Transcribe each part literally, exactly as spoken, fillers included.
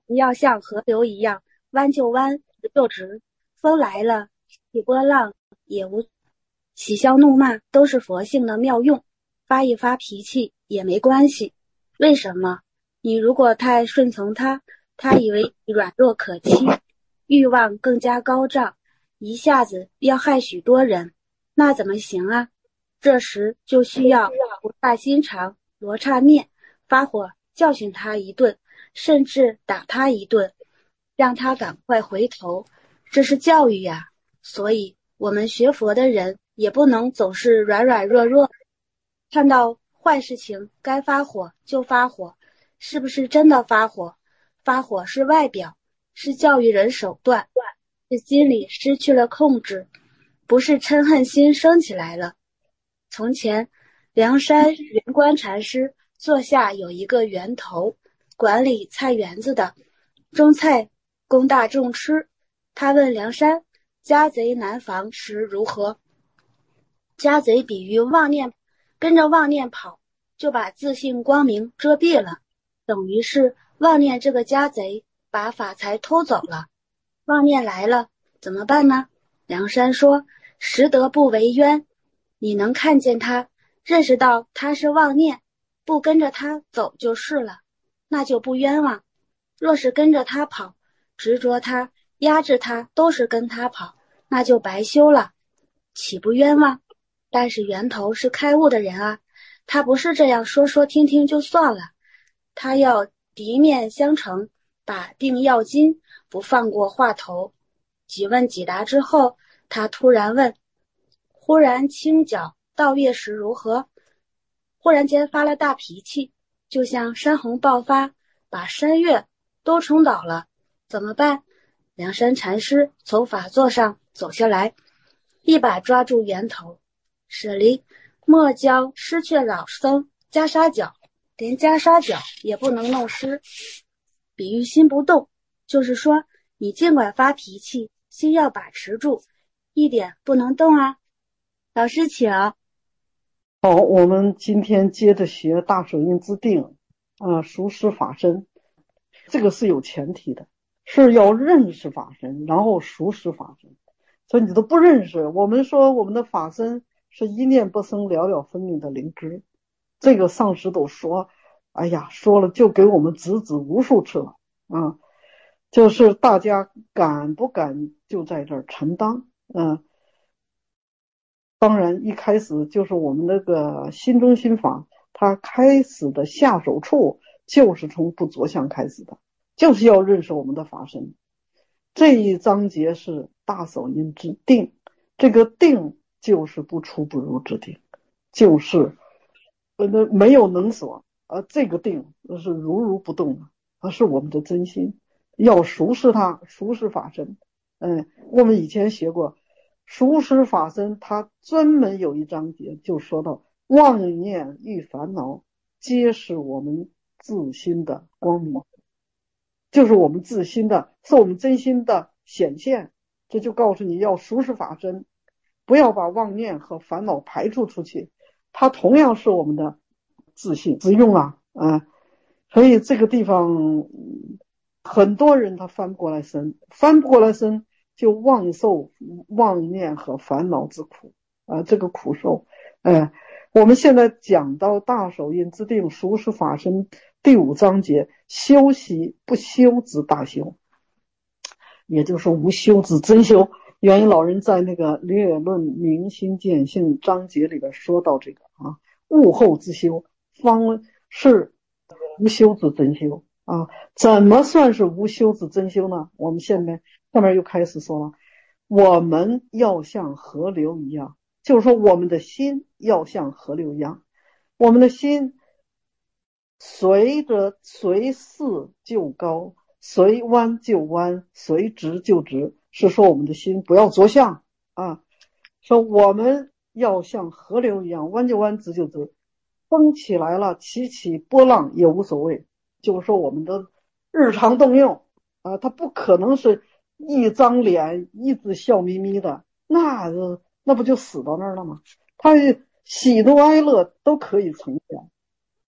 要像河流一样，弯就弯，直就直。风来了，起波浪也无，喜笑怒骂都是佛性的妙用，发一发脾气也没关系。为什么？你如果太顺从他，他以为你软弱可欺，欲望更加高涨，一下子要害许多人，那怎么行啊？这时就需要不差心肠，罗刹面，发火教训他一顿，甚至打他一顿，让他赶快回头，这是教育呀。所以我们学佛的人也不能总是软软弱弱，看到坏事情该发火就发火，是不是真的发火？发火是外表，是教育人手段，是心里失去了控制，不是嗔恨心升起来了。从前梁山圆观禅师座下有一个园头，管理菜园子的，种菜供大众吃。他问梁山，家贼难防时如何？家贼比喻妄念，跟着妄念跑，就把自信光明遮蔽了，等于是妄念这个家贼把法财偷走了。妄念来了怎么办呢？梁山说，识得不为冤，你能看见他，认识到他是妄念，不跟着他走就是了，那就不冤枉。若是跟着他跑，执着他，压制他，都是跟他跑，那就白修了，岂不冤枉？但是源头是开悟的人啊，他不是这样说说听听就算了，他要敌面相承，把定要紧，不放过话头。几问几答之后，他突然问，忽然清脚到月时如何？忽然间发了大脾气，就像山洪爆发，把山岳都冲倒了，怎么办？梁山禅师从法座上走下来，一把抓住源头，舍离莫教失去老僧袈裟脚，连袈裟脚也不能弄湿。比喻心不动，就是说你尽管发脾气，心要把持住，一点不能动啊。老师请。 好，我们今天接着学大手印之定啊，熟识法身。这个是有前提的，是要认识法身，然后熟识法身。所以你都不认识，我们说我们的法身是一念不生，了了分明的灵知，这个上师都说，哎呀，说了就给我们指指无数次了啊，就是大家敢不敢就在这儿承担。嗯，当然一开始就是我们那个心中心法，它开始的下手处就是从不着相开始的，就是要认识我们的法身。这一章节是大手印之定，这个定就是不出不入之定，就是呃没有能所，呃这个定是如如不动的，它是我们的真心，要熟识它，熟识法身。嗯，我们以前学过熟识法身，它专门有一章节就说到妄念与烦恼皆是我们自心的光明，就是我们自心的，是我们真心的显现。这就告诉你要熟识法身，不要把妄念和烦恼排除出去，它同样是我们的自信自用啊啊！所以这个地方很多人他翻不过来身，翻不过来身就妄受妄念和烦恼之苦啊，这个苦受。哎，我们现在讲到大手印之定，熟识法身第五章节，修习不修之大修，也就是无修之真修。元一老人在那个略论明心见性章节里边说到这个啊，悟后之修方是无修之真修啊。怎么算是无修之真修呢？我们现在下面又开始说了，我们要像河流一样，就是说我们的心要像河流一样，我们的心随着随势就高，随弯就弯，随直就直，是说我们的心不要着相啊。说我们要像河流一样，弯就弯，直就直，风起来了，起起波浪也无所谓。就是说我们的日常动用啊，它不可能是一张脸一直笑眯眯的，那那不就死到那儿了吗？他喜怒哀乐都可以呈现。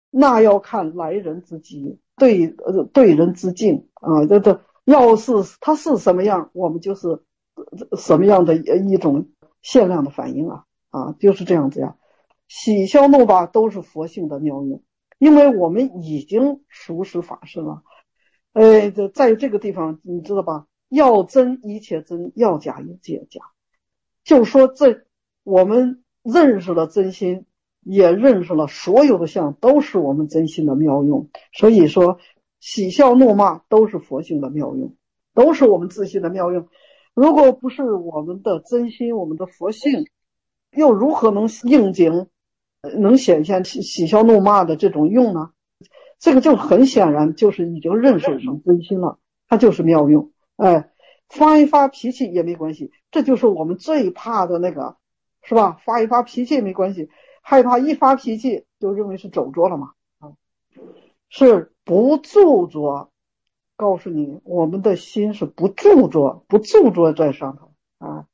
那要看来人之机，对呃对人之境啊，这这要是他是什么样，我们就是什么样的一种限量的反应啊啊，就是这样子呀。喜消怒吧都是佛性的妙用，因为我们已经熟识法身了。呃，在这个地方你知道吧？要真一切真，要假一切假。就是说这我们认识了真心，也认识了所有的相都是我们真心的妙用。所以说喜笑怒骂都是佛性的妙用，都是我们自信的妙用。如果不是我们的真心，我们的佛性，又如何能应景，能显现喜喜笑怒骂的这种用呢？这个就很显然就是已经认识我们真心了，它就是妙用。哎，发一发脾气也没关系，这就是我们最怕的那个，是吧？发一发脾气也没关系，害怕一发脾气就认为是走拙了嘛。啊，是不著着。告诉你，我们的心是不著着，不著着在上头啊。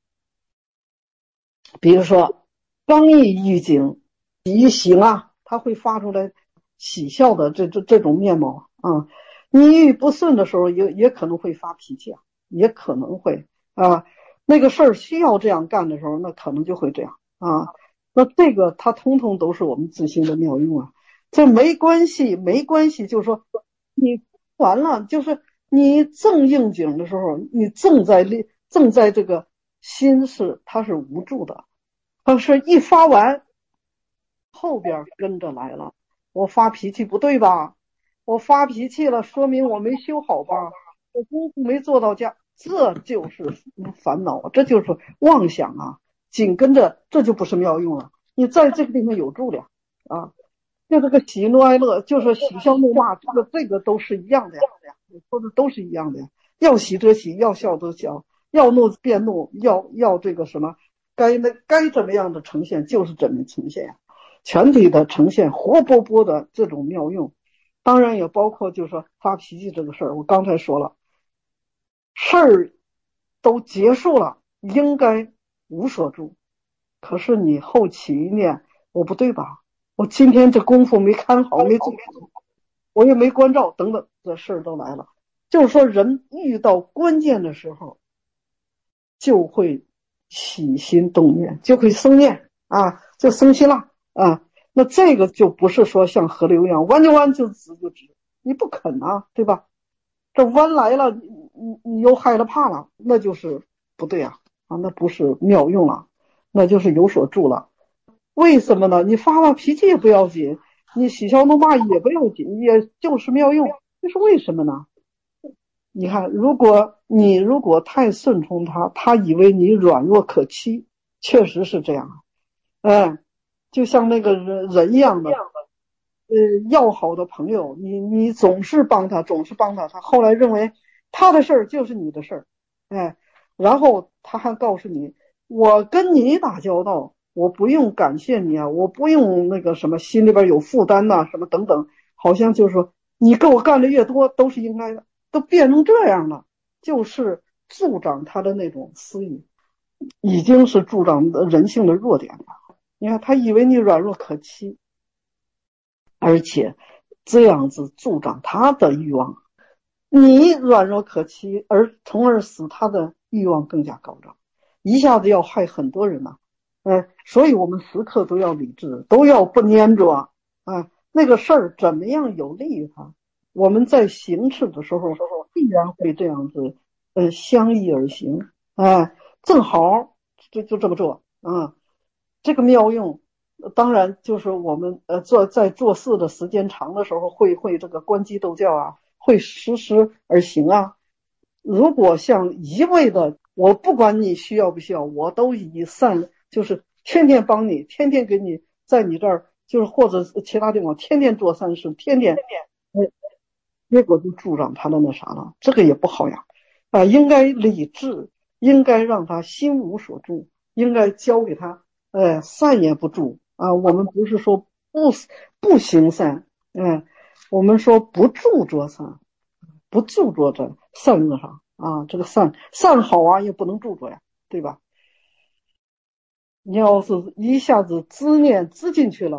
比如说，刚毅一景一行啊，它会发出来喜笑的这这这种面貌啊。你遇不顺的时候也也可能会发脾气啊，也可能会啊。那个事儿需要这样干的时候，那可能就会这样啊。那这个它通通都是我们自心的妙用啊。这没关系，没关系，就是说你完了，就是你正应景的时候，你正在立正在这个心是它是无助的。可是一发完，后边跟着来了。我发脾气不对吧？我发脾气了，说明我没修好吧？我功夫没做到家，这就是烦恼，这就是妄想啊！紧跟着，这就不是妙用了。你在这个地方有助了啊！就这个喜怒哀乐，就是喜笑怒骂，这个这个都是一样的呀，我说的都是一样的呀。要喜则喜，要笑则笑，要怒变怒，要要这个什么，该那该怎么样的呈现就是怎么呈现呀。全体的呈现活泼泼的这种妙用，当然也包括就是说发脾气这个事儿。我刚才说了，事儿都结束了，应该无所住。可是你后起一念，我不对吧？我今天这功夫没看好，没做好，我也没关照，等等，这事儿都来了。就是说，人遇到关键的时候，就会起心动念，就会生念啊，就生心了啊。那这个就不是说像河流一样弯就弯，就直就直，你不肯啊，对吧？这弯来了，你你你又害了怕了，那就是不对啊啊，那不是妙用了，那就是有所助了。为什么呢？你发发脾气也不要紧，你喜笑怒骂也不要紧，也就是妙用。这是为什么呢？你看，如果你如果太顺从他，他以为你软弱可欺，确实是这样。哎，就像那个人人一样的，呃，要好的朋友，你你总是帮他，总是帮他，他后来认为他的事儿就是你的事儿，哎，然后他还告诉你，我跟你打交道，我不用感谢你啊，我不用那个什么心里边有负担呐、什么等等，好像就是说你跟我干的越多都是应该的，都变成这样了，就是助长他的那种私欲，已经是助长人性的弱点了。你看，他以为你软弱可欺。而且这样子助长他的欲望，你软弱可欺，而从而使他的欲望更加高涨，一下子要害很多人嘛。呃，所以我们时刻都要理智，都要不粘着啊。那个事儿怎么样有利于他，我们在行事的时候必然会这样子，呃，相依而行啊，正好就就这么做啊，这个妙用。当然，就是我们呃做在做事的时间长的时候，会会这个观机斗教啊，会实施而行啊。如果像一味的，我不管你需要不需要，我都以善，就是天天帮你，天天给你，在你这儿，就是或者其他地方天天做善事，天天，哎，结果就助长他的那啥了，这个也不好呀。啊，应该理智，应该让他心无所住，应该教给他，呃，善也不助啊。我们不是说不不行善，嗯、我们说不著作善，不著作在善恶上啊。这个善善好啊，也不能著作呀，对吧？你要是一下子执念执进去了，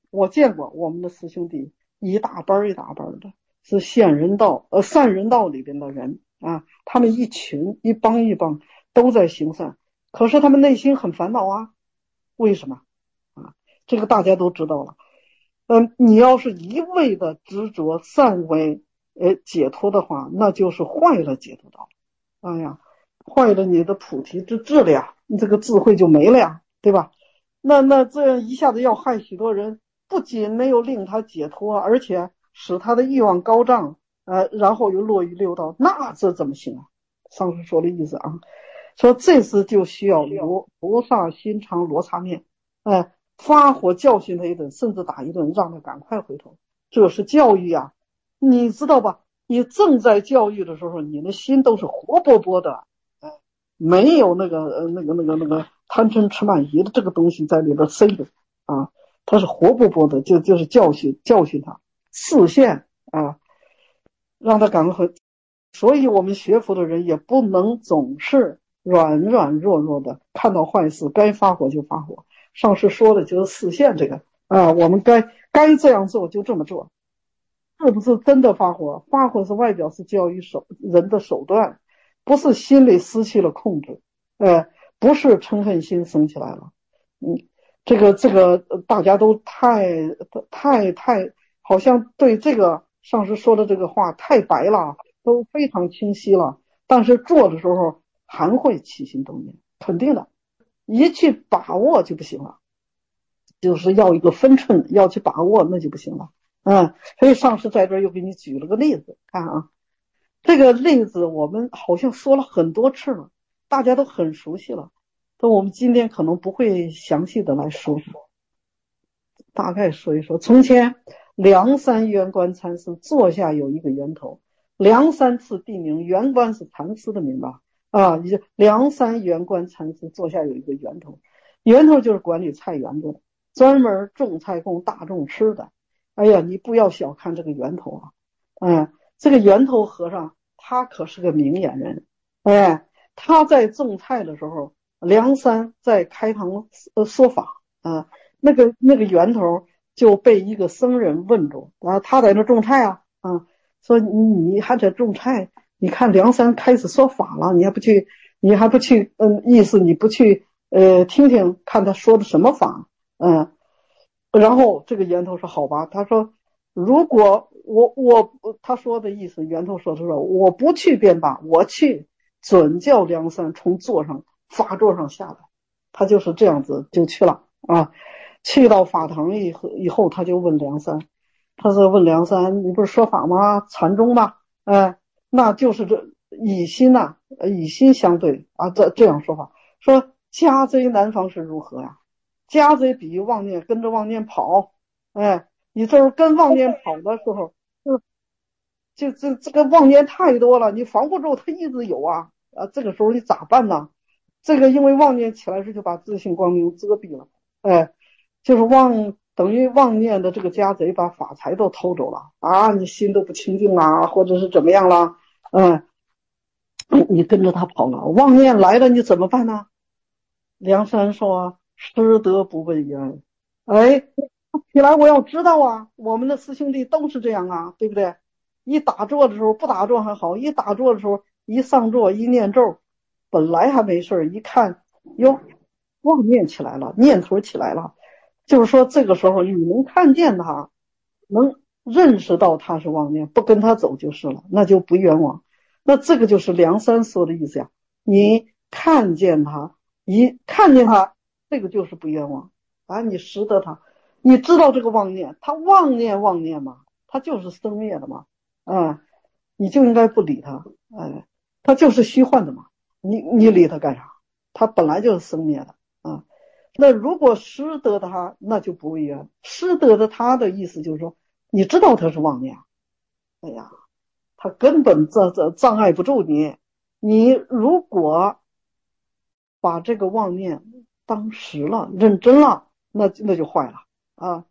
我见过我们的师兄弟一大班一大班的，是现人道呃善人道里边的人啊，他们一群一帮一帮都在行善，可是他们内心很烦恼啊，为什么啊？这个大家都知道了。嗯，你要是一味的执着善为呃解脱的话，那就是坏了解脱道。哎呀，坏了你的菩提之智了呀，你这个智慧就没了呀，对吧？那那这样一下子要害许多人，不仅没有令他解脱，而且使他的欲望高涨，呃，然后又落于六道，那这怎么行啊？上师说的意思啊，说这时就需要罗菩萨心肠罗刹面，哎、呃，发火教训他一顿，甚至打一顿，让他赶快回头。这是教育啊，你知道吧？你正在教育的时候，你的心都是活泼泼的，哎，没有那个呃那个那个那个贪嗔痴慢疑的这个东西在里边塞着啊，它是活泼泼的，就就是教训教训他，示现啊，让他赶快回。所以我们学佛的人也不能总是软软弱弱的，看到坏事该发火就发火。上师说的就是示现这个啊，我们该该这样做就这么做。是不是真的发火？发火是外表，是教育手人的手段，不是心里失去了控制，呃，不是嗔恨心生起来了。嗯，这个这个大家都太太太，好像对这个上师说的这个话太白了，都非常清晰了。但是做的时候还会起心动念，肯定的，一去把握就不行了，就是要一个分寸，要去把握那就不行了。嗯，所以上师在这儿又给你举了个例子，看啊，这个例子我们好像说了很多次了，大家都很熟悉了，但我们今天可能不会详细的来说说，大概说一说。从前梁山圆观禅师座下有一个源头，梁山次地名，圆观是禅师的名吧？啊，梁山圆观禅师座下有一个源头，源头就是管理菜园子的，专门种菜供大众吃的。哎呀，你不要小看这个源头啊，嗯，这个源头和尚他可是个明眼人，哎，他在种菜的时候，梁山在开堂呃说法啊，那个那个源头就被一个僧人问住，然后他在那种菜啊，啊，说你你还在种菜，你看梁山开始说法了，你还不去，你还不去，嗯，意思你不去呃听听看他说的什么法，嗯。然后这个源头说好吧，他说如果我我他说的意思，源头说的是我不去便罢，我去准叫梁山从座上法座上下来，他就是这样子就去了啊。去到法堂以后以后，他就问梁山，他是问梁山，你不是说法吗？禅宗吗？哎，那就是这以心呐、啊，以心相对啊，这这样说法，说家贼南方是如何呀、啊？家贼比喻妄念，跟着妄念跑，哎，你这是跟妄念跑的时候，就就这这个妄念太多了，你防不住，它一直有啊，啊，这个时候你咋办呢？这个因为妄念起来时就把自性光明遮蔽了，哎，就是妄等于妄念的这个家贼把法财都偷走了啊，你心都不清净啦，或者是怎么样啦，嗯，你跟着他跑了，妄念来了你怎么办呢？梁山说失德不问冤，哎，起来我要知道啊，我们的师兄弟都是这样啊，对不对？一打坐的时候不打坐还好，一打坐的时候一上坐一念咒，本来还没事，一看哟，妄念起来了，念头起来了，就是说这个时候你能看见他，能认识到他是妄念，不跟他走就是了，那就不冤枉。那这个就是梁山说的意思呀，你看见他，一看见他，这个就是不冤枉啊，你识得他。你知道这个妄念，他妄念妄念嘛，他就是生灭的嘛，啊，你就应该不理他，哎，他就是虚幻的嘛，你你理他干啥？他本来就是生灭的啊。那如果识得他，那就不为冤。识得的他的意思就是说，你知道他是妄念，哎呀，他根本这这障碍不住你。你如果把这个妄念当实了，认真了，那那就坏了啊。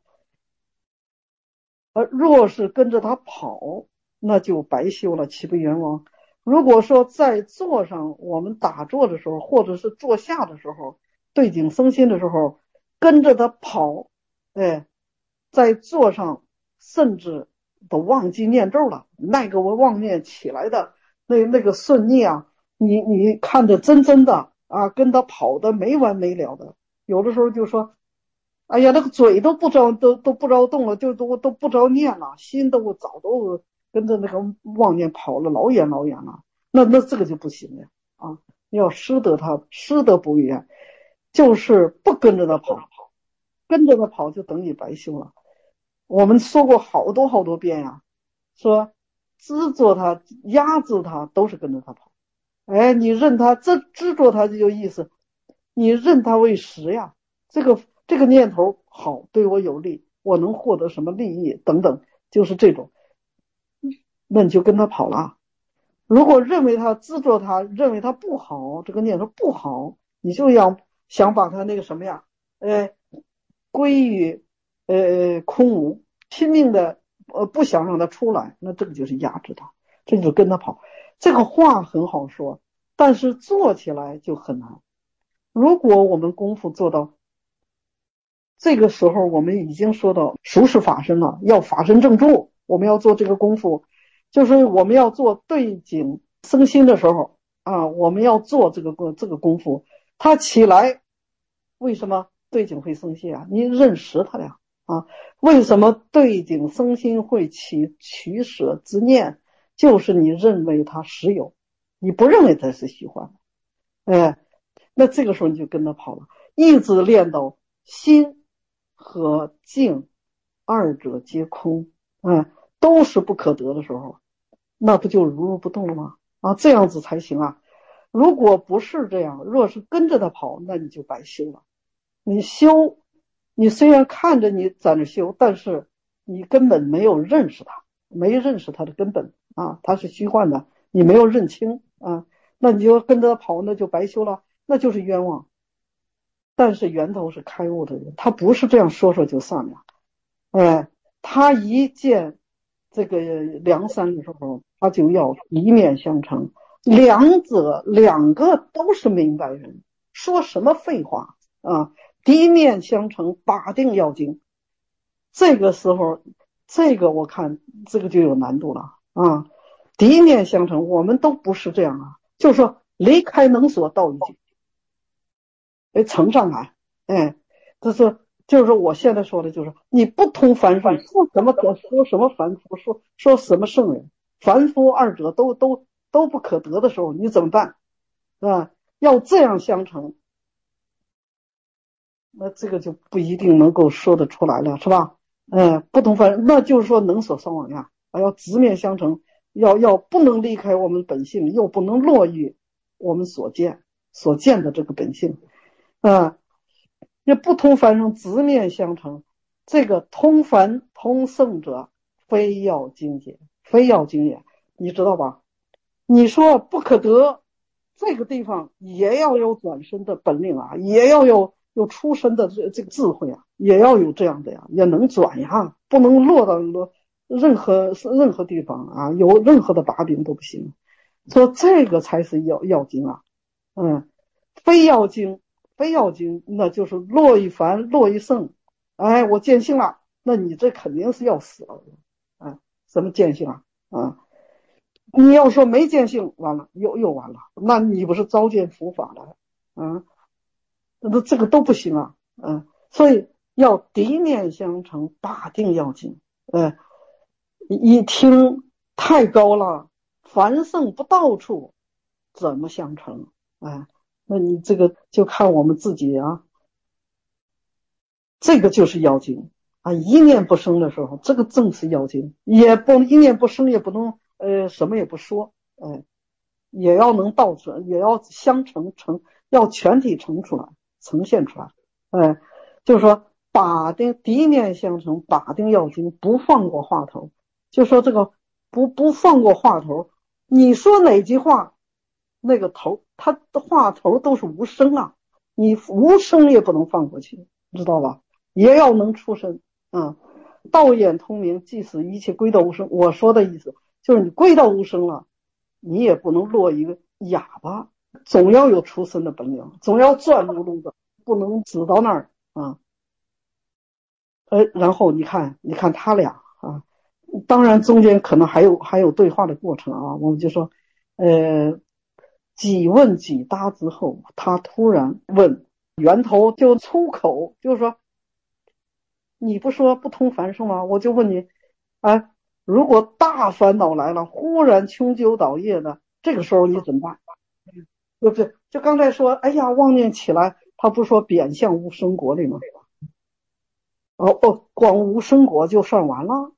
而若是跟着他跑，那就白修了，岂不冤枉？如果说在座上，我们打坐的时候，或者是坐下的时候，对景生心的时候，跟着他跑，哎， 在座上甚至都忘记念咒了，那个我妄念起来的那那个顺逆啊，你你看着真真的啊，跟他跑的没完没了的，有的时候就说，哎呀，那个嘴都不着都都不着动了，就都都不着念了，心都早都跟着那个妄念跑了老远老远了，那那这个就不行了啊！要师得他，师得不远，就是不跟着他跑，跟着他跑就等于白修了。我们说过好多好多遍呀，说执着他、压制他，都是跟着他跑。哎，你认他，这执着他就有意思，你认他为实呀。这个这个念头好，对我有利，我能获得什么利益等等，就是这种，那你就跟他跑了。如果认为他执着他，认为他不好，这个念头不好，你就要想把他那个什么呀，呃，归于呃空无，拼命的呃不想让他出来，那这个就是压制他，这就是跟他跑。这个话很好说，但是做起来就很难。如果我们功夫做到这个时候，我们已经说到熟识法身了，要法身正住，我们要做这个功夫，就是我们要做对境生心的时候啊，我们要做这个这个功夫，它起来，为什么对境会生心啊？你认识它呀啊？为什么对境生心会起取舍之念？就是你认为它实有，你不认为它是虚幻的，哎，那这个时候你就跟他跑了，一直练到心和境二者皆空，嗯，都是不可得的时候，那不就如如不动了吗？啊，这样子才行啊。如果不是这样，若是跟着他跑，那你就白修了。你修，你虽然看着你在那修，但是你根本没有认识他，没认识他的根本啊，他是虚幻的，你没有认清啊，那你就跟着他跑，那就白修了，那就是冤枉。但是源头是开悟的人，他不是这样说说就算了，哎，他一见这个梁山的时候，他就要一面相承，两者两个都是明白人，说什么废话啊！一面相承，把定要经。这个时候，这个我看这个就有难度了啊！一面相承，我们都不是这样啊，就是说离开能所到一境，哎，呈上来，哎，这是就是说我现在说的就是你不通凡圣，说什么可说什么凡夫，说说什么圣人，凡夫二者都都都不可得的时候，你怎么办啊？要这样相成，那这个就不一定能够说得出来了，是吧？嗯，不同凡，那就是说能所双往呀，还要直面相承，要要不能离开我们本性，又不能落于我们所见所见的这个本性，啊。那不通凡圣直面相承，这个通凡通圣者非要精简，非要精简，你知道吧？你说不可得，这个地方也要有转身的本领啊，也要有有出身的这这个智慧啊，也要有这样的呀，也能转呀，不能落到任何任何地方啊，有任何的把柄都不行。说这个才是要要精啊，嗯，非要精。非要精，那就是落一凡，落一圣。哎，我见性了，那你这肯定是要死了。哎，什么见性啊？啊，你要说没见性，完了又又完了，那你不是遭见伏法了？啊，那这个都不行啊。嗯，所以要敌面相承，把定要紧。哎，一听太高了，凡圣不到处，怎么相承？哎。那你这个就看我们自己啊，这个就是妖精啊！一念不生的时候，这个正是妖精，也不一念不生，也不能呃什么也不说，哎、呃，也要能道出来，也要相成成，要全体成出来，呈现出来，哎、呃，就是说把定敌面相承，把定妖精，不放过话头，就说这个不不放过话头，你说哪句话？那个头，他的话头都是无声啊，你无声也不能放过去，知道吧？也要能出声啊。道眼通明，即使一切归到无声。我说的意思就是你归到无声了，你也不能落一个哑巴，总要有出声的本领，总要转噜噜的，不能只到那儿啊。 呃，然后你看，你看他俩啊，当然中间可能还有还有对话的过程啊，我们就说，呃，几问几答之后，他突然问源头，就出口，就是说，你不说不通凡是吗？我就问你，哎，如果大烦恼来了，忽然穷究倒业的，这个时候你怎么办？对不对？就刚才说，哎呀，妄念起来，他不说贬向无生国里吗？哦哦，光无生果就算完了。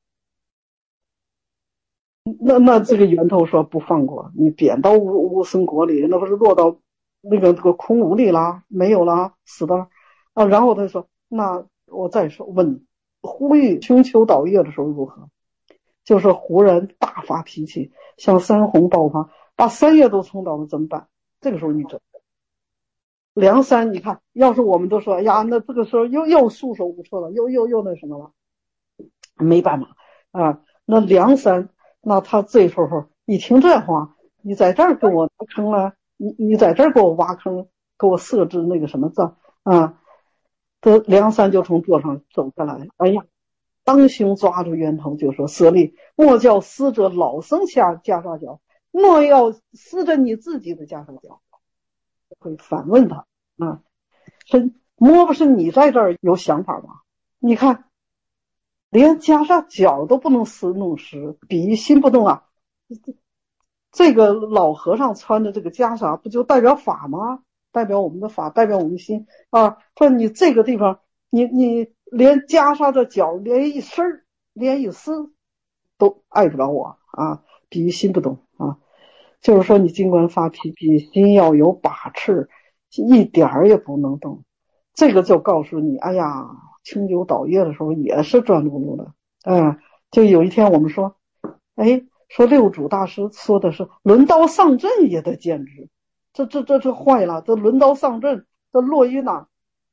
那那这个源头说不放过你，贬到无无生果里，那不是落到那个这个空无里啦，没有啦，死的啊。然后他说，那我再说问你，呼吁穷求倒业的时候如何？就是忽然大发脾气，像山洪爆发，把三业都冲倒了，怎么办？这个时候你怎么办？梁山，你看，要是我们都说，哎呀，那这个时候又又束手无策了，又又又那什么了，没办法啊。那梁山，那他这时候一听这话，你在这儿给我挖坑了，你你在这儿给我挖坑，给我设置那个什么字啊？这梁山就从桌上走下来，哎呀，当胸抓住源头就说：舍利，莫叫死者老生下袈裟脚，莫要撕着你自己的袈裟脚。会反问他啊，是莫不是你在这儿有想法吧？你看，连袈裟脚都不能撕弄湿，比喻心不动啊。这个老和尚穿的这个袈裟，不就代表法吗？代表我们的法，代表我们的心啊。说你这个地方，你你连袈裟的脚连一丝连一丝都碍不了我啊，比喻心不动啊。就是说，你尽管发脾气，心要有把持，一点儿也不能动。这个就告诉你，哎呀，清酒倒业的时候也是转碌碌的。嗯，就有一天我们说，哎，说六祖大师说的是轮刀上阵也得兼之，这这这这坏了，这轮刀上阵，这落于哪？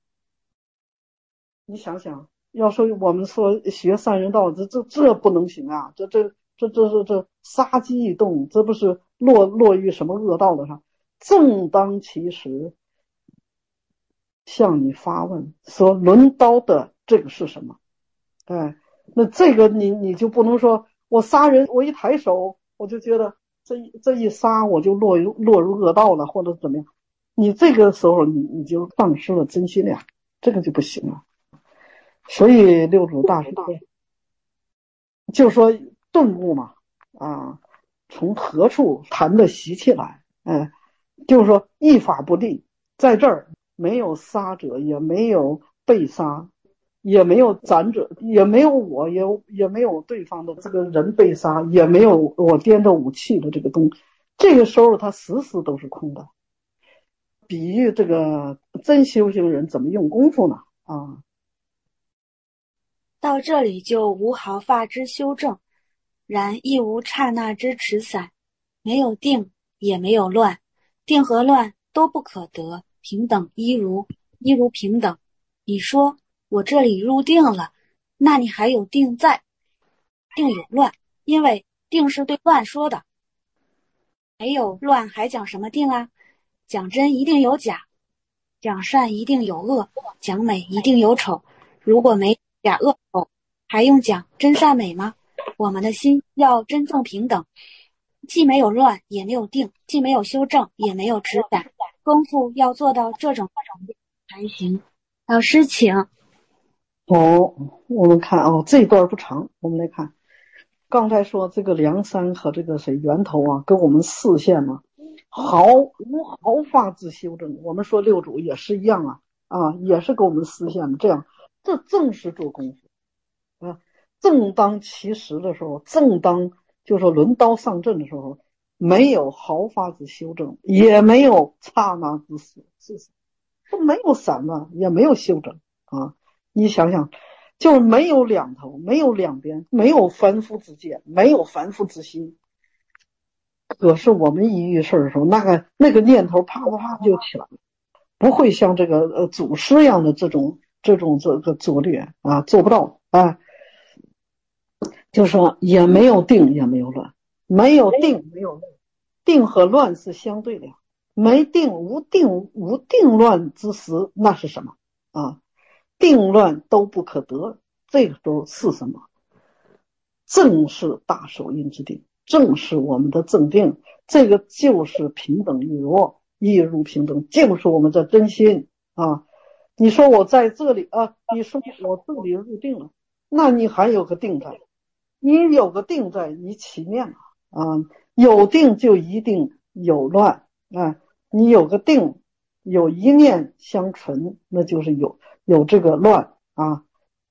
你想想，要说我们说学三人道，这这这不能行啊！这这这这这这杀机一动，这不是落落于什么恶道的上？正当其时，向你发问说轮刀的这个是什么？哎，那这个你你就不能说我杀人，我一抬手我就觉得这这一杀我就落入落入恶道了，或者怎么样？你这个时候你你就丧失了真心量，这个就不行了。所以六祖大师就说顿悟嘛，啊，从何处谈的习气来？哎，就是说一法不立，在这儿没有杀者，也没有被杀，也没有斩者，也没有我，也也没有对方的这个人被杀，也没有我掂着武器的这个东西。这个时候他时时都是空的。比喻这个真修行人怎么用功夫呢？啊。 到这里就无毫发之修正，然亦无刹那之持散，没有定也没有乱，定和乱都不可得，平等一如，一如平等。你说我这里入定了，那你还有定在，定有乱，因为定是对乱说的，没有乱还讲什么定啊？讲真一定有假，讲善一定有恶，讲美一定有丑，如果没假恶丑，还用讲真善美吗？我们的心要真正平等，既没有乱也没有定，既没有修正也没有持散，功夫要做到这种程度才行。老师请。 哦，我们看哦，这一段不长，我们来看。刚才说这个梁山和这个谁源头啊，跟我们视线呢、啊，毫无毫发之修正。我们说六祖也是一样啊，啊，也是跟我们视线的这样，这正是做功夫啊。正当其时的时候，正当就是说轮刀上阵的时候，没有毫发之修正，也没有刹那之死，是都没有散乱，也没有修正啊。你想想。就是没有两头，没有两边，没有凡夫之见，没有凡夫之心。可是我们一遇事的时候，那个那个念头啪啪啪就起来了，不会像这个呃祖师一样的这种这种这个拙劣啊，做不到啊。就说也没有定，也没有乱，没有定，没有乱，定和乱是相对的，没定无定无定乱之时，那是什么啊？ 定乱都不可得，这个时候是什么？正是大手印之定，正是我们的正定，这个就是平等亦若，亦如平等，就是我们的真心啊。你说我在这里啊，你说我这里入定了，那你还有个定在，你有个定在，你起念了啊，有定就一定有乱啊，你有个定，有一念相存，那就是有有这个乱啊。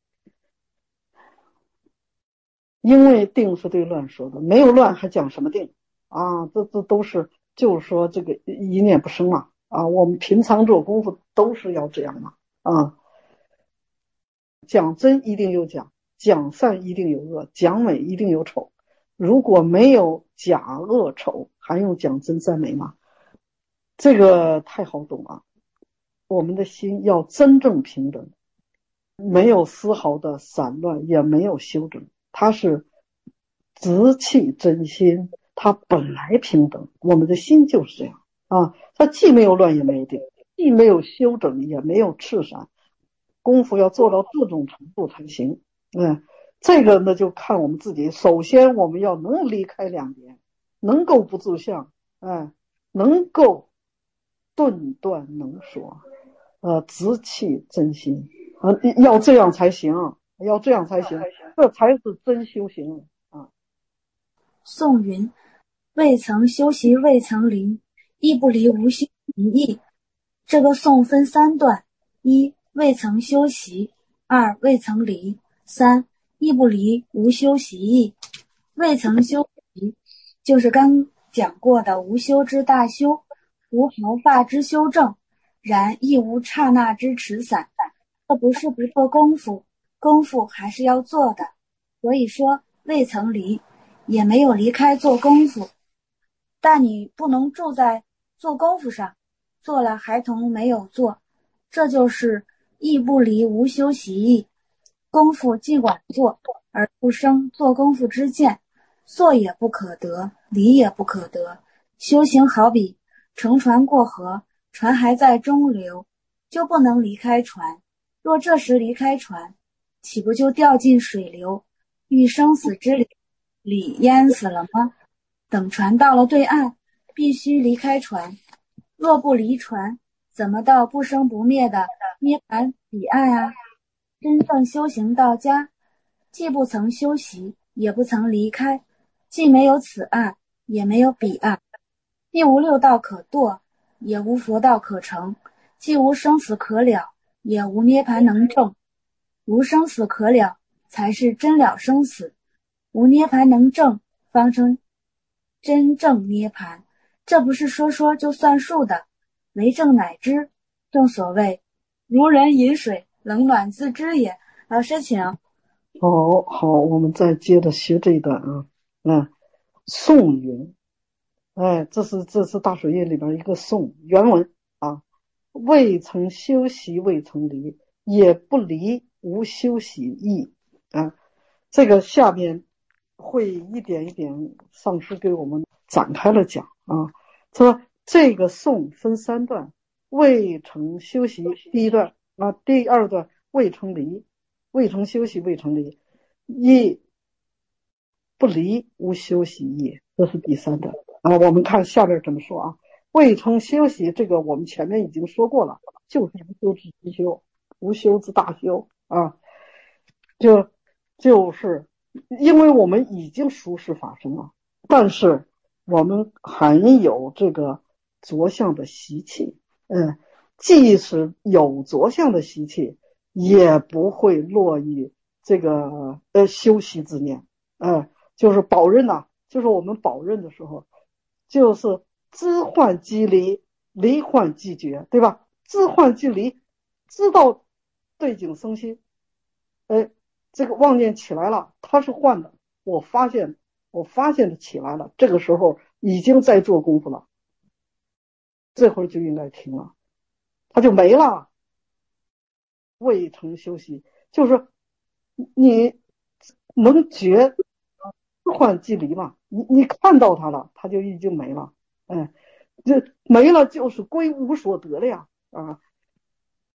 因为定是对乱说的，没有乱还讲什么定啊？这这都是就是说这个一念不生嘛啊！我们平常做功夫都是要这样嘛啊！讲真一定有假，讲善一定有恶，讲美一定有丑。如果没有假恶丑，还用讲真善美吗？这个太好懂了。我们的心要真正平等，没有丝毫的散乱，也没有修整，它是直气真心，它本来平等。我们的心就是这样啊，它既没有乱也没有定，既没有修整也没有赤散，功夫要做到这种程度才行。嗯，这个呢就看我们自己。首先我们要能离开两边，能够不住相，哎，能够顿断能说，呃，直气真心啊，要这样才行，要这样才行，这才是真修行啊。 宋云：未曾修习未曾离，亦不离无修习意。这个颂分三段：一、未曾修习；二、未曾离；三、亦不离无修习意。未曾修习就是刚讲过的无修之大修，无毫发之修正，然亦无刹那之持散。这不是不做功夫，功夫还是要做的。所以说未曾离，也没有离开做功夫，但你不能住在做功夫上，做了还同没有做，这就是亦不离无修习意。功夫尽管做，而不生做功夫之见，做也不可得，离也不可得。修行好比乘船过河，船还在中流，就不能离开船。若这时离开船，岂不就掉进水流，遇生死之里里淹死了吗？等船到了对岸，必须离开船。若不离船，怎么到不生不灭的涅槃彼岸啊？真正修行到家，既不曾修习，也不曾离开，既没有此岸，也没有彼岸，既无六道可堕，也无佛道可成，既无生死可了，也无涅槃能证。无生死可了，才是真了生死；无涅槃能证，方成真正涅槃。这不是说说就算数的，为证乃知。正所谓如人饮水，冷暖自知也。老师请。 好好，我们再接着学这一段啊。嗯，颂云，哎，这是这是大水印里边一个颂原文啊。未曾修习未曾离，也不离无修习意啊。这个下面会一点一点上师给我们展开了讲啊。说这个颂分三段，未曾修习第一段啊，第二段未曾离，未曾修习未曾离，亦不离无修习意，这是第三段啊。我们看下边怎么说啊。未曾修习，这个我们前面已经说过了，就是无修之极修，无修之大修啊。就就是因为我们已经熟识法身了，但是我们还有这个着相的习气，嗯，即使有着相的习气，也不会落于这个呃修习之念，嗯，就是保任呐、啊，就是我们保任的时候，就是知幻即离，离幻即觉，对吧？知幻即离，知道对境生心，哎，这个妄念起来了，它是幻的，我发现，我发现的起来了，这个时候已经在做功夫了，这会儿就应该停了，它就没了。未曾休息，就是你能觉知幻即离嘛？你你看到它了，它就已经没了，哎，这没了就是归无所得了呀啊。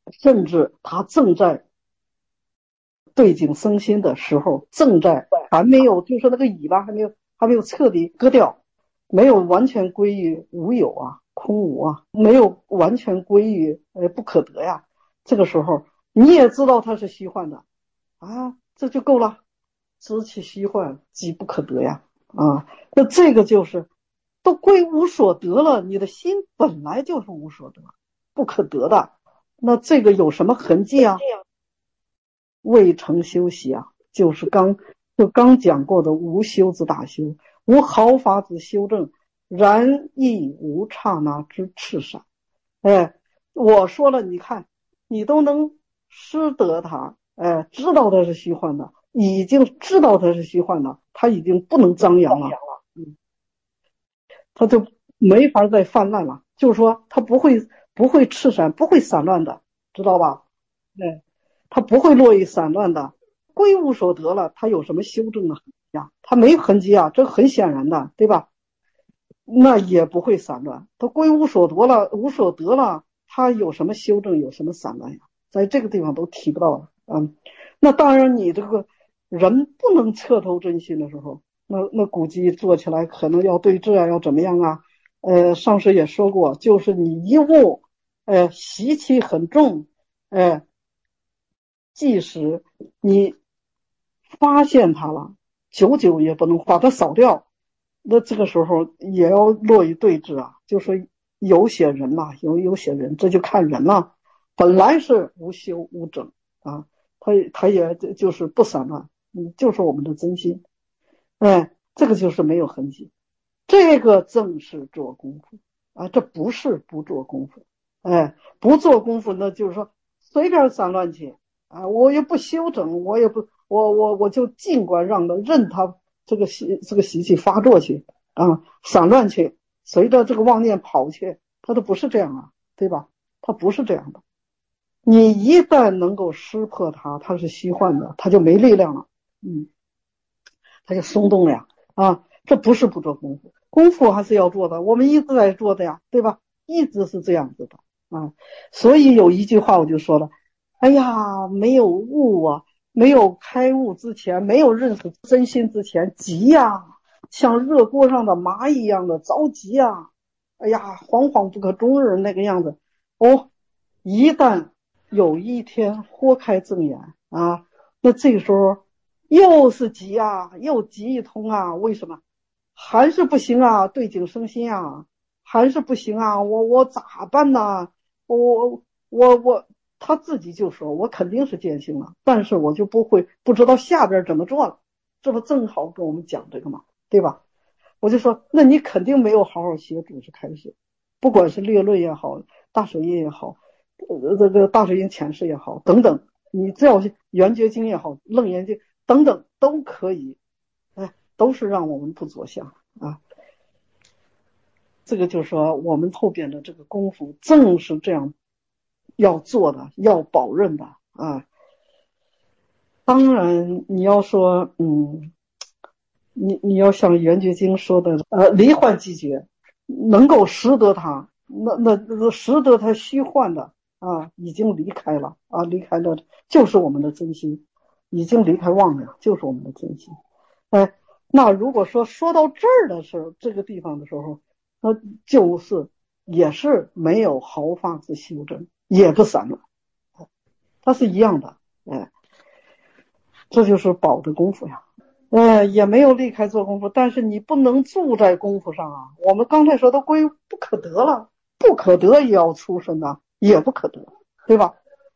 甚至他正在对境生心的时候，正在还没有就是那个尾巴还没有还没有彻底割掉，没有完全归于无有啊空无啊，没有完全归于呃不可得呀，这个时候你也知道它是虚幻的啊，这就够了，知其虚幻即不可得呀啊，那这个就是都归无所得了，你的心本来就是无所得不可得的，那这个有什么痕迹啊？未成修习啊，就是刚就刚讲过的无修之大修，无毫发之修正，然亦无刹那之赤闪。哎，我说了，你看你都能识得它，哎，知道它是虚幻的，已经知道它是虚幻的，它已经不能张扬了，嗯，它就没法再泛滥了，就是说它不会不会赤闪，不会散乱的，知道吧？哎，它不会落于散乱的，归无所得了，它有什么修正的痕迹啊？它没痕迹啊，这很显然的，对吧？那也不会散乱，它归无所得了，无所得了，它有什么修正，有什么散乱呀？在这个地方都提不到了，嗯，那当然，你这个人不能彻透真心的时候，那那估计做起来可能要对峙啊，要怎么样啊？呃，上师也说过，就是你一物，呃，习气很重，呃，即使你发现它了，久久也不能把它扫掉。那这个时候也要落于对峙啊，就说有些人嘛，有有些人这就看人了，本来是无修无整啊，他他也就是不散乱，嗯，就是我们的真心，哎，这个就是没有痕迹，这个正是做功夫啊，这不是不做功夫，哎，不做功夫那就是说随便散乱去啊，我也不修整，我也不我我我就尽管让他任他。这个习这个习气发作去啊，散乱去，随着这个妄念跑去，它都不是这样啊，对吧？它不是这样的。你一旦能够识破它，它是虚幻的，它就没力量了，嗯，它就松动了呀啊，这不是不做功夫，功夫还是要做的，我们一直在做的呀，对吧？一直是这样子的啊，所以有一句话我就说了，哎呀，没有悟啊。没有开悟之前，没有认识真心之前，急呀，像热锅上的蚂蚁一样的着急呀，哎呀，惶惶不可终日那个样子。哦，一旦有一天豁开正眼啊，那这个时候又是急啊，又急一通啊，为什么？还是不行啊，对境生心啊，还是不行啊，我我咋办呢？我我我。他自己就说我肯定是见性了，但是我就不会不知道下边怎么做了，这不正好跟我们讲这个吗？对吧？我就说那你肯定没有好好学祖师开示，不管是略论也好，大手印也好，呃这个大手印浅释也好等等，你只要圆觉经也好，楞严经等等都可以，哎，都是让我们不着相啊。这个就是说我们后边的这个功夫正是这样要做的，要保任的啊。当然你要说嗯你你要像圆觉经说的呃离幻即觉，能够识得它，那那那识得它虚幻的啊，已经离开了啊，离开了就是我们的真心，已经离开妄念，就是我们的真心。哎，那如果说说到这儿的时候，这个地方的时候，那就是也是没有毫发之修正，也不散乱，它是一样的。哎，这就是宝的功夫呀。呃，也没有离开做功夫，但是你不能住在功夫上啊。我们刚才说都归不可得了，不可得也要出身呐、啊，也不可得，对吧？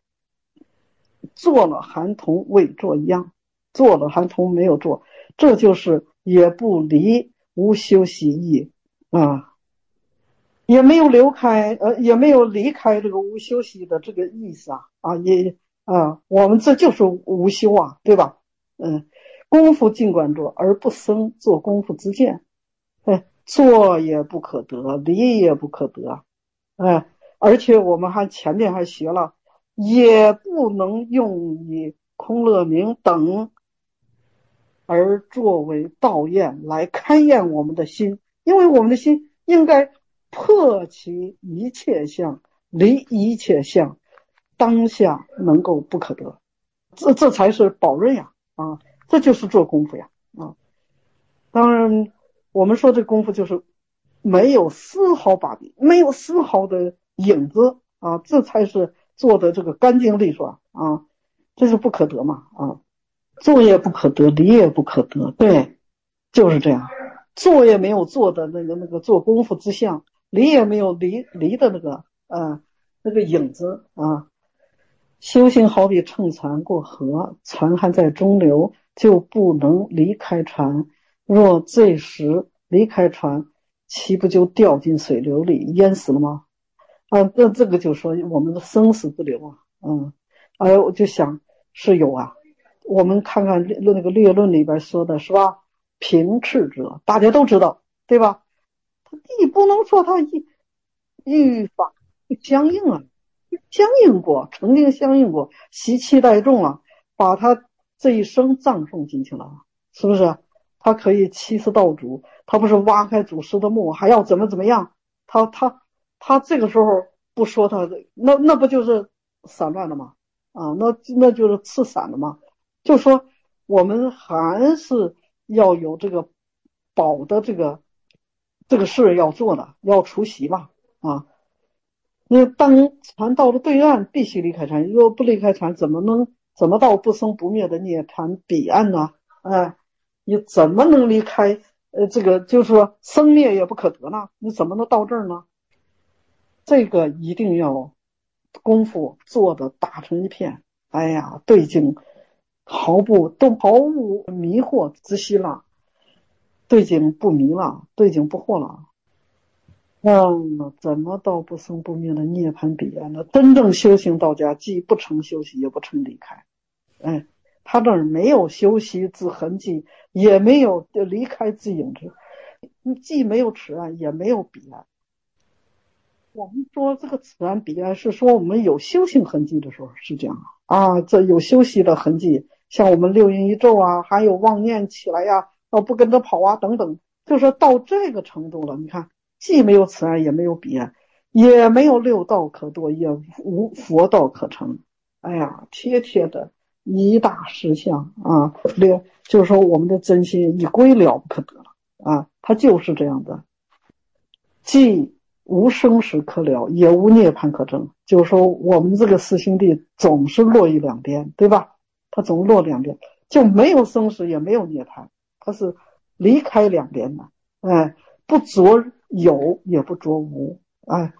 做了还同未做一样，做了还同没有做，这就是也不离无修习意啊，也没有离开呃，也没有离开这个无修习的这个意思啊啊，也啊，我们这就是无修啊，对吧？嗯。功夫尽管做，而不生做功夫之见。哎，做也不可得，离也不可得。哎，而且我们还前面还学了，也不能用以空乐明等而作为道验来勘验我们的心，因为我们的心应该破其一切相，离一切相， 当下能够不可得，这这才是宝润呀啊，这就是做功夫呀啊。当然我们说这功夫就是没有丝毫把柄，没有丝毫的影子啊，这才是做的这个干净利索啊，这是不可得嘛啊，做也不可得，离也不可得，对，就是这样，做也没有做的那个那个做功夫之相，离也没有离离的那个呃那个影子啊。修行好比乘船过河，船还在中流，就不能离开船。若这时离开船，岂不就掉进水流里淹死了吗？啊，那这个就说我们的生死之流啊，嗯，哎，我就想是有啊。我们看看那个列论里边说的是吧？平赤者，大家都知道，对吧？他你不能说他与与法不相应啊。相应过，曾经相应过，习气太重了，把他这一生葬送进去了，是不是？他可以欺师盗主，他不是挖开祖师的墓，还要怎么怎么样？他他他这个时候不说他，那那不就是散乱了吗？啊，那那就是次散了吗？就说我们还是要有这个保的这个这个事要做的，要除习嘛啊。那当船到了对岸，必须离开船。若不离开船，怎么能怎么到不生不灭的涅槃彼岸呢？哎，你怎么能离开？呃，这个就是说生灭也不可得呢？你怎么能到这儿呢？这个一定要功夫做的打成一片。哎呀，对境毫不都毫无迷惑之心了，对境不迷了，对境不惑了。嗯，怎么到不生不灭的涅槃彼岸呢？真正修行道家，既不成休息，也不成离开。哎，他这儿没有休息之痕迹，也没有离开之影子，既没有此岸，也没有彼岸。我们说这个此岸彼岸，是说我们有修行痕迹的时候是这样啊，这有休息的痕迹，像我们六阴一咒啊，还有妄念起来呀、啊，不跟着跑啊等等，就说到这个程度了，你看。既没有此岸，也没有彼岸，也没有六道可堕，也无佛道可成。哎呀，贴贴的一大实相啊！六就是说，我们的真心一归了不可得了啊！它就是这样的，既无生死可了，也无涅槃可证。就是说，我们这个四心地总是落于两边，对吧？它总落两边，就没有生死，也没有涅槃，它是离开两边的，哎。不着有，也不着无，哎，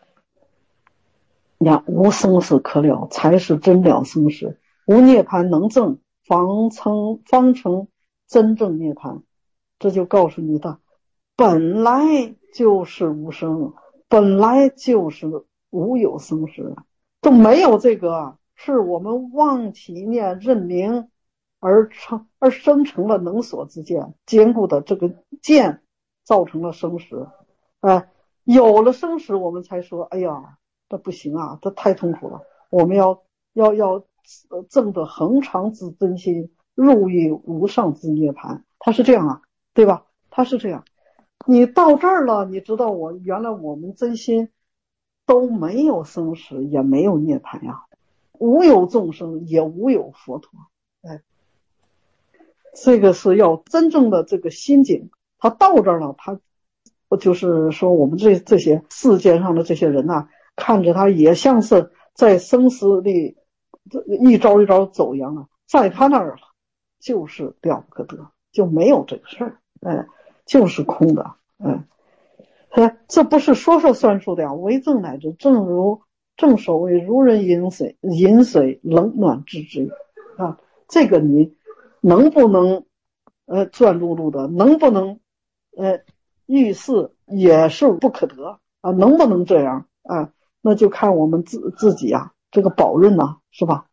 你看无生死可了，才是真了生死；无涅槃能证，方成方成真正涅槃。这就告诉你的，本来就是无生，本来就是无有生死，都没有这个，是我们妄起念认明而成而生成了能所之见，坚固的这个见。造成了生死，哎，有了生死，我们才说，哎呀，这不行啊，这太痛苦了。我们要要要证得恒常之真心，入于无上之涅槃。他是这样啊，对吧？他是这样。你到这儿了，你知道我原来我们真心都没有生死，也没有涅槃呀，无有众生，也无有佛陀。哎，这个是要真正的这个心境。他到这儿了，他就是说我们这这些世界上的这些人呐、啊，看着他也像是在生死里一招一招走一样啊，在他那儿就是了不可得，就没有这个事儿，哎，就是空的，哎，这不是说说算数的呀，为正乃至正如正所谓如人饮水，饮水冷暖自知啊，这个你能不能呃转露露的，能不能呃遇事也是不可得啊，能不能这样啊？那就看我们自自己啊，这个保润呐、啊，是吧？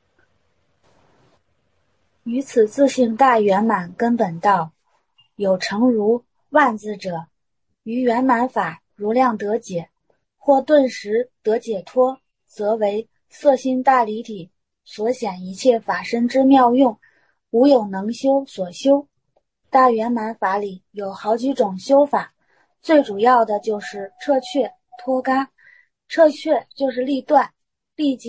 于此自性大圆满根本道，有成如万字者，于圆满法如量得解，或顿时得解脱，则为色心大离体所显一切法身之妙用，无有能修所修。大圆满法里有好几种修法，最主要的就是彻却脱嘎。彻却就是立断，立即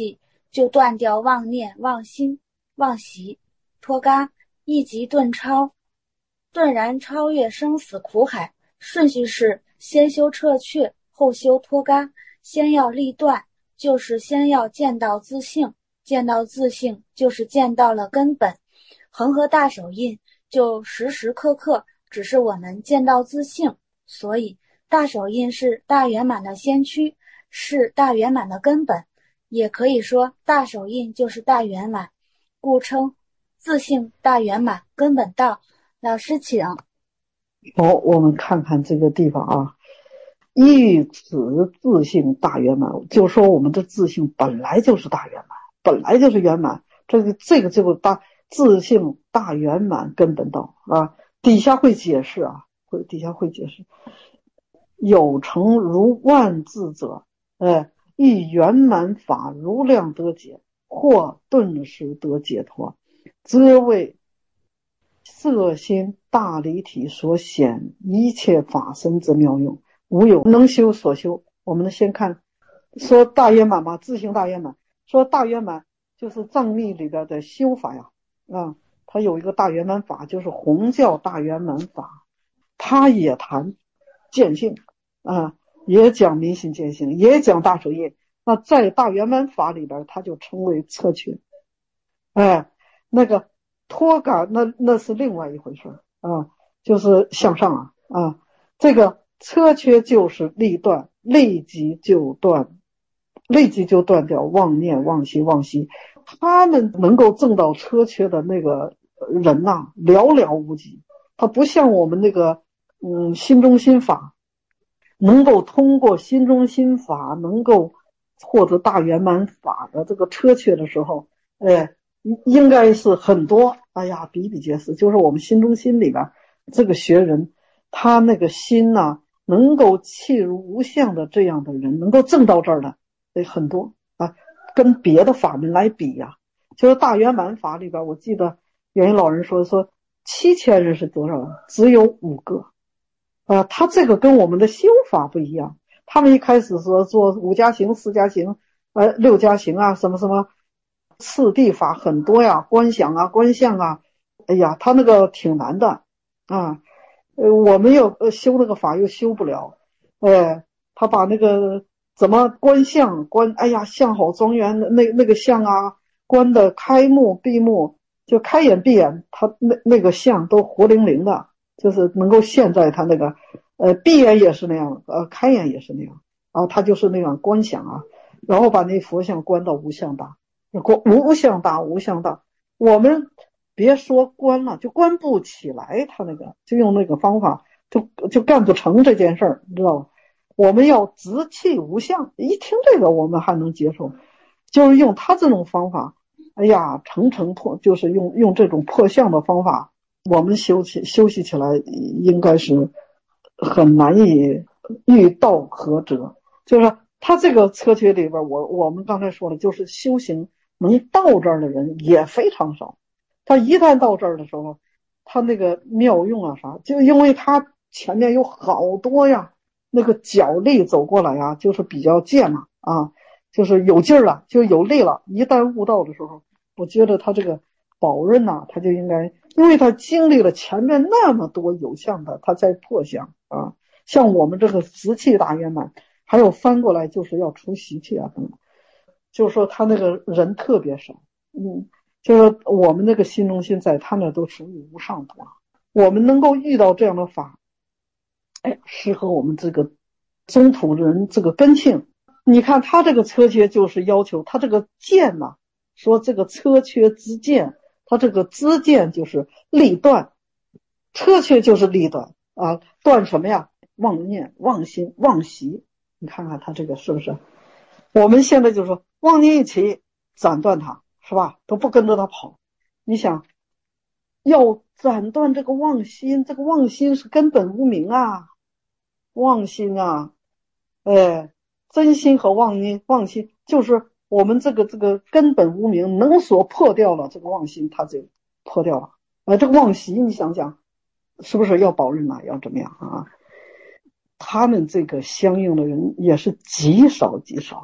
就断掉妄念、妄心、妄习，脱嘎一即顿超，顿然超越生死苦海。顺序是先修彻却，后修脱嘎。先要立断，就是先要见到自性，见到自性就是见到了根本。恒河大手印就时时刻刻只是我们见到自性，所以大手印是大圆满的先驱，是大圆满的根本，也可以说大手印就是大圆满，故称自性大圆满根本道。老师请。 好，我们看看这个地方啊，依此自性大圆满，就说我们的自性本来就是大圆满，本来就是圆满，这个这个就是大自性大圆满根本道啊。底下会解释啊，会底下会解释，有成如万字者，哎，亦圆满法如量得解，或顿时得解脱，则为色心大离体所显一切法身之妙用，无有能修所修。我们先看说大圆满嘛，自性大圆满，说大圆满就是藏密里边的修法呀，啊，它有一个大圆满法，就是弘教大圆满法，它也谈见性啊，也讲明心见性，也讲大手印。那在大圆满法里边，它就称为侧缺，哎，那个脱嘎那那是另外一回事啊，就是向上啊啊，这个侧缺就是立断，立即就断，立即就断掉妄念、妄心、妄习。他们能够证到侧缺的那个人呐、啊，寥寥无几。他不像我们那个嗯心中心法，能够通过心中心法能够获得大圆满法的这个侧缺的时候，哎。应该是很多，哎呀，比比皆是。就是我们心中心里边这个学人，他那个心呐、啊，能够契入无相的这样的人，能够证到这儿的，哎，很多啊，跟别的法门来比呀、啊，就是大圆满法里边，我记得元一老人说说七千人是多少？只有五个啊。他这个跟我们的修法不一样，他们一开始说做五加行、四加行、呃六加行啊，什么什么。次第法很多呀，观想啊，观相啊，哎呀，他那个挺难的啊。呃，我们要修那个法又修不了，哎，他把那个怎么观相观，哎呀，相好庄严，那那个相啊，观的开目闭目，就开眼闭眼，他那那个相都活灵灵的，就是能够现在他那个，呃，闭眼也是那样，呃，开眼也是那样，然后他就是那样观想啊，然后把那佛像观到无相大。无相大无相大，我们别说关了，就关不起来，他那个就用那个方法就就干不成这件事儿，你知道吧？我们要直气无相，一听这个我们还能接受，就是用他这种方法，哎呀，层层破，就是用用这种破相的方法，我们修起修习起来应该是很难以遇道可者，就是他这个侧缺里边，我我们刚才说了，就是修行。能到这儿的人也非常少，他一旦到这儿的时候，他那个妙用啊啥，就因为他前面有好多呀，那个脚力走过来呀，就是比较健嘛啊，就是有劲儿了，就有力了。一旦悟道的时候，我觉得他这个宝润呐、啊，他就应该，因为他经历了前面那么多有相的，他才破相啊。像我们这个直气大圆满，还有翻过来就是要出习气啊等等。就是说他那个人特别少，嗯，就是我们那个心中心在他那都属于无上道，我们能够遇到这样的法，哎，适合我们这个中土人这个根性。你看他这个车缺就是要求他这个见呐、啊，说这个车缺之见，他这个之见就是立断，车缺就是立断啊，断什么呀？妄念、妄心、妄习。你看看他这个是不是？我们现在就说妄念一起斩断它，是吧？都不跟着它跑。你想要斩断这个妄心，这个妄心是根本无明啊，妄心啊，哎，真心和妄念妄心就是我们这个这个根本无明能所破掉了，这个妄心它就破掉了。呃，这个妄习你想想是不是要保任啊？要怎么样啊？他们这个相应的人也是极少极少的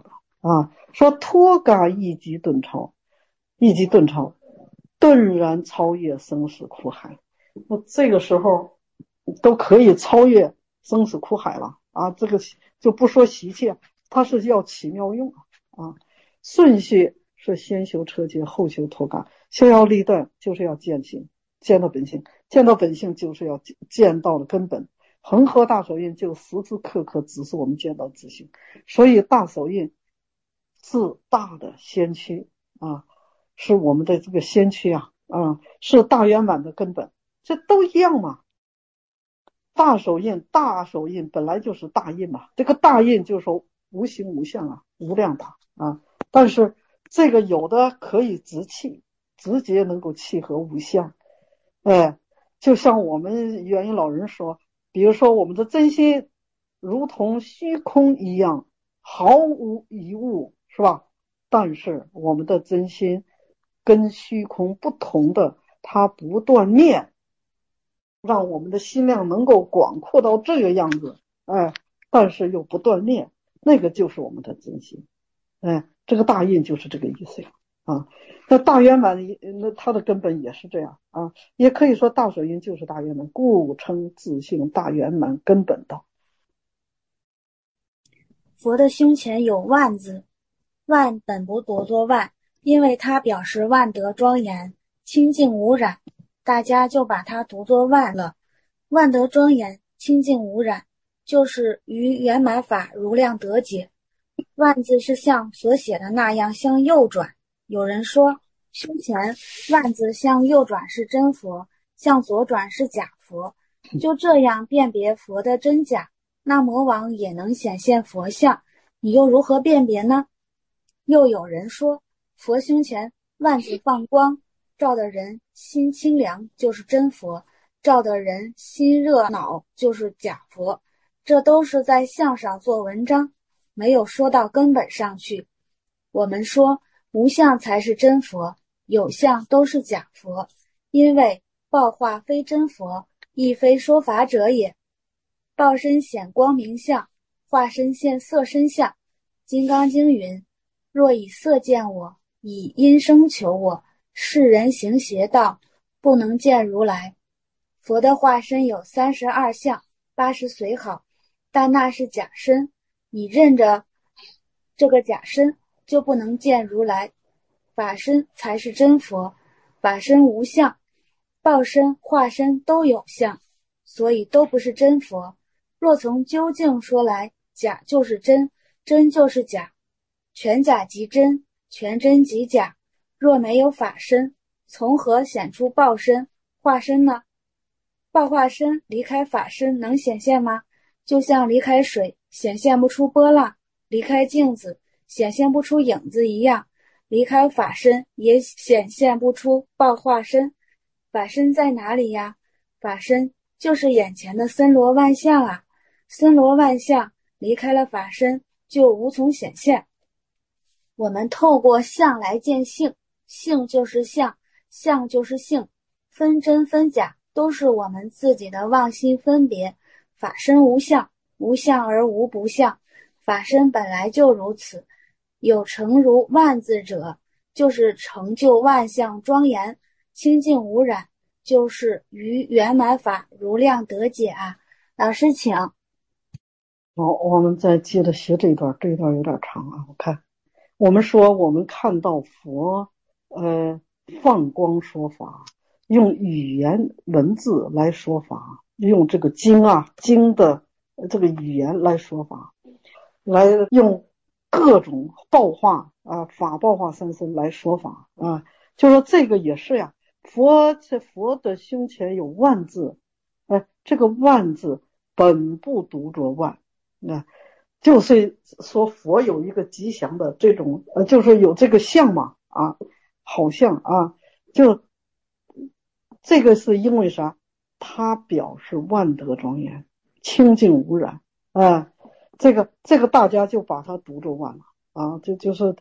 啊，说脱嘎一级顿超，一级顿超，顿然超越生死苦海。那这个时候都可以超越生死苦海了啊！这个就不说习气，它是要起妙用啊。顺序是先修车节，后修脱嘎，逍遥立断就是要见性，见到本性，见到本性就是要见到了根本。恒河大手印就时时刻刻只是我们见到自性，所以大手印是大的先驱啊，是我们的这个先驱啊，啊，是大圆满的根本，这都一样嘛。大手印，大手印本来就是大印嘛，这个大印就是说无形无相啊，无量大啊。但是这个有的可以直契，直接能够契合无相，哎，就像我们元音老人说，比如说我们的真心如同虚空一样，毫无一物，是吧？但是我们的真心跟虚空不同的，它不断灭，让我们的心量能够广阔到这个样子，哎，但是又不断灭，那个就是我们的真心，哎，这个大印就是这个意思呀，啊，那大圆满，那它的根本也是这样啊，也可以说大手印就是大圆满，故称自性大圆满根本道。 佛的胸前有万字，万本不读作万，因为它表示万德庄严、清净无染，大家就把它读作万了。万德庄严、清净无染，就是于圆满法如量得解。万字是像所写的那样向右转，有人说胸前万字向右转是真佛，向左转是假佛，就这样辨别佛的真假，那魔王也能显现佛像，你又如何辨别呢？又有人说佛胸前万字放光，照的人心清凉就是真佛，照的人心热恼就是假佛，这都是在相上做文章，没有说到根本上去。我们说无相才是真佛，有相都是假佛，因为报化非真佛，亦非说法者也。报身显光明相，化身现色身相。金刚经云：若以色见我，以音声求我，世人行邪道，不能见如来。佛的化身有三十二相，八十随好，但那是假身，你认着这个假身，就不能见如来。法身才是真佛，法身无相，报身、化身都有相，所以都不是真佛。若从究竟说来，假就是真，真就是假，全假即真，全真即假。若没有法身，从何显出报身、化身呢？报化身离开法身能显现吗？就像离开水显现不出波浪，离开镜子显现不出影子一样，离开法身也显现不出报化身。法身在哪里呀？法身就是眼前的森罗万象啊，森罗万象离开了法身就无从显现。我们透过相来见性，性就是相，相就是性，分真分假都是我们自己的妄心分别。法身无相，无相而无不相，法身本来就如此。有成如万字者，就是成就万象庄严，清净无染，就是于圆满法如量得解啊。老师请。 好，我们再接着学这一段，这一段有点长啊。我看我们说我们看到佛呃放光说法，用语言文字来说法，用这个经啊经的这个语言来说法，来用各种报化啊法报化三身来说法啊，就说这个也是呀，佛这佛的胸前有万字，哎，这个万字本不读作万，那就是说佛有一个吉祥的这种呃，就是有这个相嘛啊，好像啊，就这个是因为啥？它表示万德庄严、清净无染啊，这个这个大家就把它读作万了啊，这就是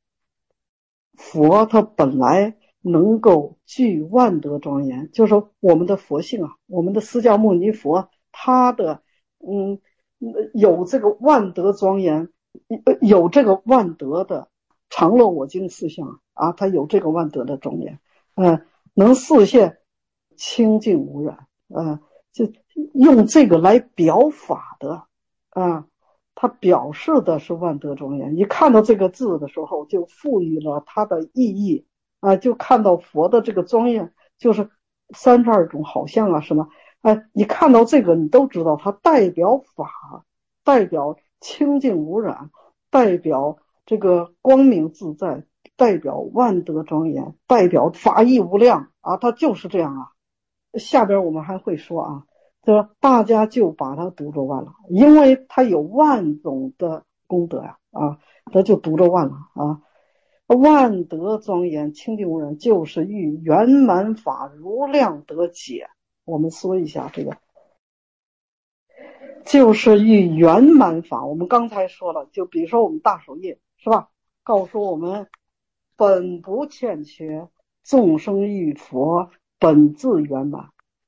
佛他本来能够具万德庄严，就是说我们的佛性啊，我们的释迦牟尼佛他的嗯有这个万德庄严， 有这个万德的常乐我净四相啊，他有这个万德的庄严，呃，能示现清净无染，呃，就用这个来表法的啊，它表示的是万德庄严。一看到这个字的时候，就赋予了它的意义啊，就看到佛的这个庄严，就是三十二种好相啊什么，哎，你看到这个，你都知道它代表法，代表清净无染，代表这个光明自在，代表万德庄严，代表法义无量啊，它就是这样啊。下边我们还会说啊，这大家就把它读着万了，因为它有万种的功德呀啊，它就读着万了啊。万德庄严清净无染，就是欲圆满法如量得解。我们说一下这个，就是欲圆满法。我们刚才说了，就比如说我们大手印是吧，告诉我们本不欠缺，众生欲佛本自圆满，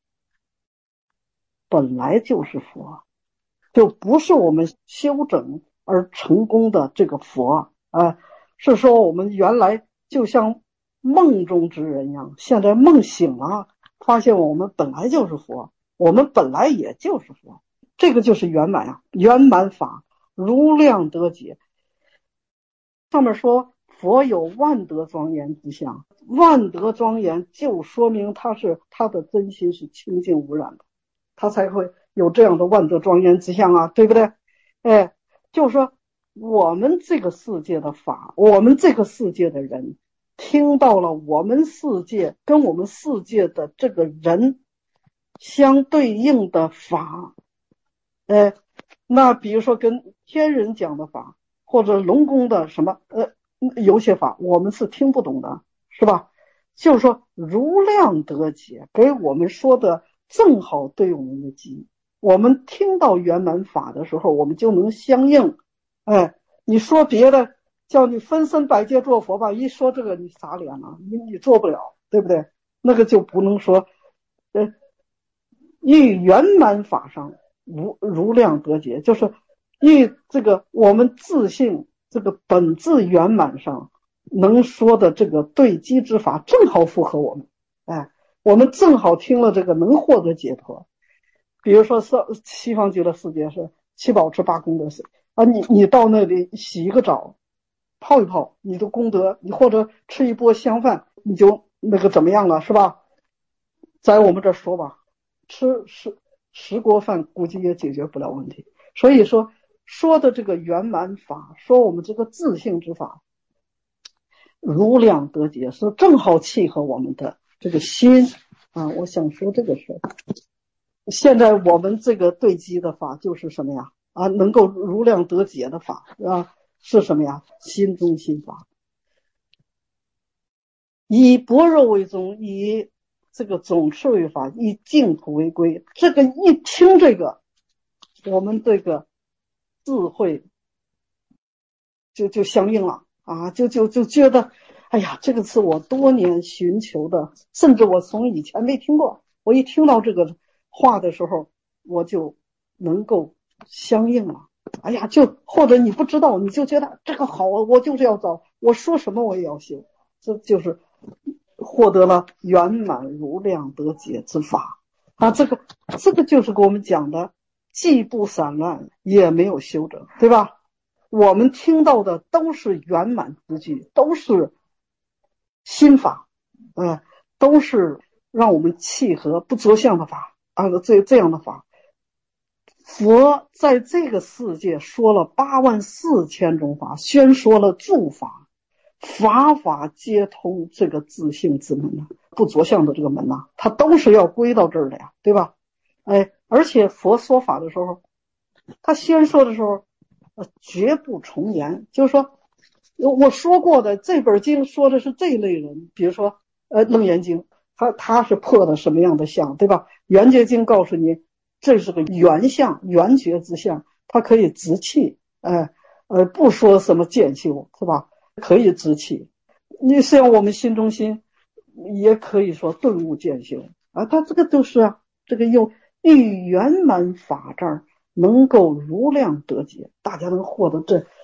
本来就是佛，就不是我们修整而成功的这个佛啊，是说我们原来就像梦中之人一样，现在梦醒了，发现我们本来就是佛，我们本来也就是佛，这个就是圆满啊，圆满法如量得解。上面说佛有万德庄严之相，万德庄严就说明他是他的真心是清净无染的，他才会有这样的万德庄严之相啊，对不对？哎，就是说我们这个世界的法，我们这个世界的人听到了我们世界跟我们世界的这个人相对应的法，哎，那比如说跟天人讲的法，或者龙宫的什么呃有些法我们是听不懂的，是吧？就是说如量得解，给我们说的正好对我们的机，我们听到圆满法的时候，我们就能相应。哎，你说别的，叫你分身百界做佛吧，一说这个你傻脸了，你你做不了，对不对？那个就不能说，呃，欲圆满法上如如量得解，就是欲这个我们自性这个本自圆满上能说的这个对机之法，正好符合我们。哎，我们正好听了这个，能获得解脱。比如说西方极乐世界是七宝池八功德水啊，你你到那里洗一个澡，泡一泡，你的功德，你或者吃一波香饭，你就那个怎么样了，是吧？在我们这说吧，吃十十锅饭估计也解决不了问题。所以说说的这个圆满法，说我们这个自性之法如量得解，是正好契合我们的这个心啊。我想说这个事。现在我们这个对机的法就是什么呀？啊，能够如量得解的法啊，是什么呀？心中心法，以般若为宗，以这个总持为法，以净土为归。这个一听这个，我们这个智慧就就相应了啊，就就就觉得，哎呀，这个是我多年寻求的，甚至我从以前没听过，我一听到这个话的时候，我就能够相应了。哎呀，就或者你不知道，你就觉得这个好，我就是要找，我说什么我也要修，这就是获得了圆满如量得解之法啊。这个这个就是给我们讲的，既不散乱，也没有修整，对吧？我们听到的都是圆满之句，都是心法，呃，都是让我们契合不着相的法啊，这这样的法。佛在这个世界说了八万四千种法，宣说了诸法，法法皆通这个自性之门呢，不着相的这个门呐，它都是要归到这儿的呀，对吧？哎，而且佛说法的时候，他宣说的时候，呃，绝不重言，就是说，我说过的这本经说的是这一类人，比如说，呃，楞严经，他他是破的什么样的相，对吧？圆觉经告诉你。这是个圆相，圆觉之相，它可以直气，呃呃，不说什么渐修，是吧？可以直气。你像我们心中心，也可以说顿悟渐修啊。它这个都是啊，这个用欲圆满法这儿能够如量得解，大家能获得这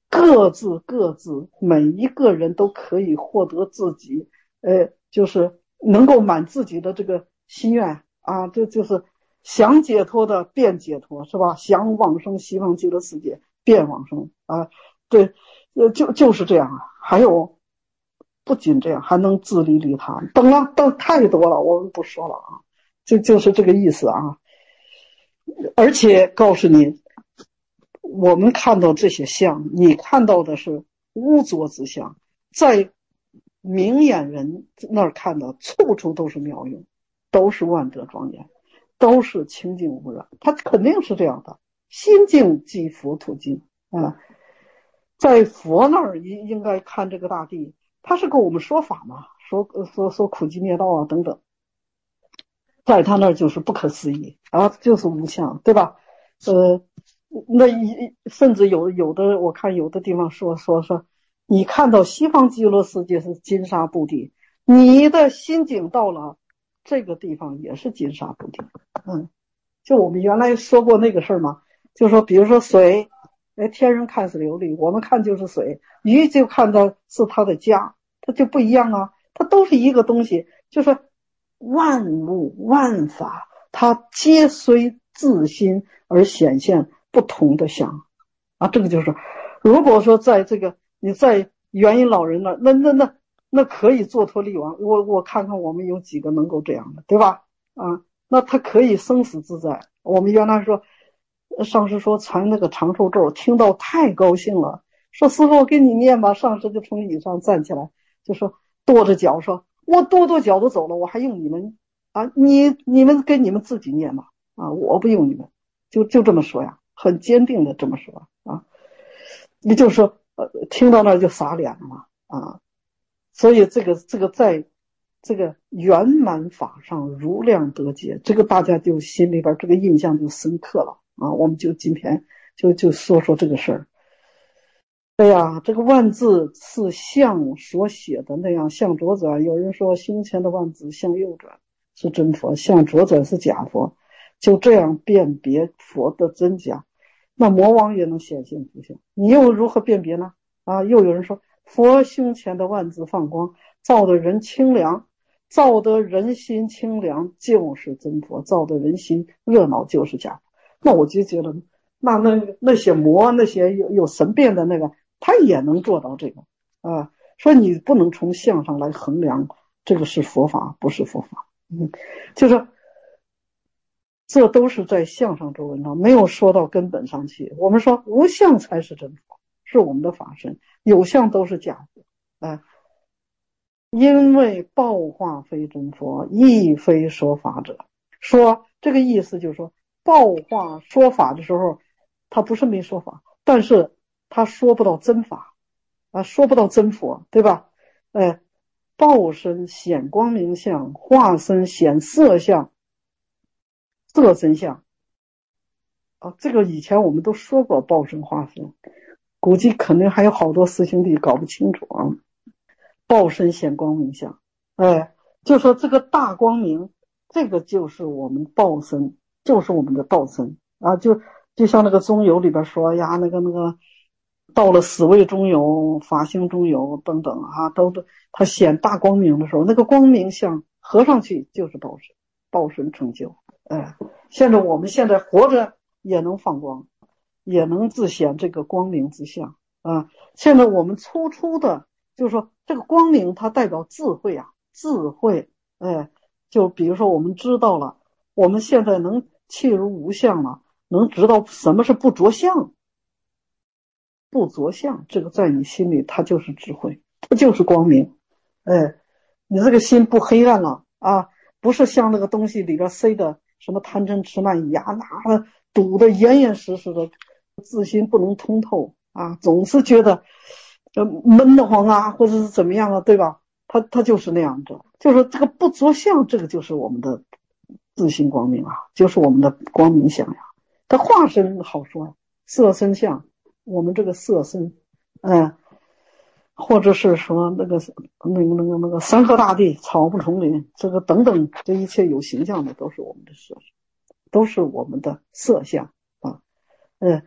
各自各自，每一个人都可以获得自己，呃，就是能够满自己的这个心愿啊，这就是想解脱的便解脱，是吧？想往生西方极乐世界便往生啊，对，呃，就就是这样啊。还有，不仅这样，还能自利利他，等了，等太多了，我们不说了啊，就就是这个意思啊。而且告诉你，我们看到这些相，你看到的是污浊之相，在明眼人那儿看到，处处都是妙用，都是万德庄严，都是清净无染，他肯定是这样的。心净即佛土净啊，在佛那儿应应该看这个大地，他是跟我们说法嘛，说说说苦集灭道啊等等，在他那儿就是不可思议啊，就是无相，对吧？呃，那一甚至有有的我看有的地方说说说，你看到西方极乐世界是金沙布地，你的心境到了这个地方也是金沙布地。嗯，就我们原来说过那个事儿嘛，就说比如说水，哎，天人看是琉璃，我们看就是水，鱼就看到是它的家，它就不一样啊，它都是一个东西，就是万物万法，它皆随自心而显现不同的相啊。这个就是，如果说在这个你在元音老人那那那那那可以做脱力王，我我看看我们有几个能够这样的，对吧？啊，那他可以生死自在。我们原来说上师说传那个长寿咒，听到太高兴了，说师傅我给你念吧。上师就从椅上站起来，就说跺着脚说，我跺跺脚都走了，我还用你们啊？你你们跟你们自己念吧啊，我不用你们，就就这么说呀，很坚定的这么说啊。也就是说，呃，听到那就洒脸了嘛啊。所以这个这个在这个圆满法上如量得解，这个大家就心里边这个印象就深刻了啊。我们就今天就就说说这个事儿。哎呀，这个万字是像所写的那样向左转，有人说胸前的万字向右转是真佛，向左转是假佛，就这样辨别佛的真假。那魔王也能显现出现，你又如何辨别呢？啊，又有人说佛胸前的万字放光，照得人清凉，照得人心清凉就是真佛，照得人心热闹就是假佛。那我就觉得，那那那些魔，那些有有神变的那个，他也能做到这个啊。说你不能从相上来衡量这个是佛法不是佛法，嗯，就是这都是在相上做文章，没有说到根本上去。我们说无相才是真佛，是我们的法身，有相都是假佛。哎，因为报化非真佛，亦非说法者。说这个意思就是说，报化说法的时候，他不是没说法，但是他说不到真法啊，说不到真佛，对吧？哎，报身显光明相，化身显色相。色身相啊，这个以前我们都说过报身化身，估计肯定还有好多师兄弟搞不清楚啊。报身显光明相，哎，就说这个大光明，这个就是我们报身，就是我们的道身啊。就就像那个中有里边说呀，那个那个到了死位中有、法性中有等等啊，都都他显大光明的时候，那个光明相合上去就是报身，报身成就。哎，现在我们现在活着也能放光，也能自显这个光明之相啊。现在我们初出的，就是说这个光明它代表智慧啊，智慧。哎，就比如说我们知道了，我们现在能契入无相了，能知道什么是不着相，不着相，这个在你心里它就是智慧，它就是光明。哎，你这个心不黑暗了啊，不是像那个东西里边塞的什么贪嗔痴慢疑呀，那堵得严严实实的，自心不能通透啊，总是觉得呃闷得慌啊，或者是怎么样啊，对吧？他他就是那样的，就是这个不着相，这个就是我们的自心光明啊，就是我们的光明相呀。它化身好说，色身相，我们这个色身，嗯。或者是说那个那个那个那个山河大地、草木丛林，这个等等，这一切有形象的都是我们的色，都是我们的色相啊。嗯，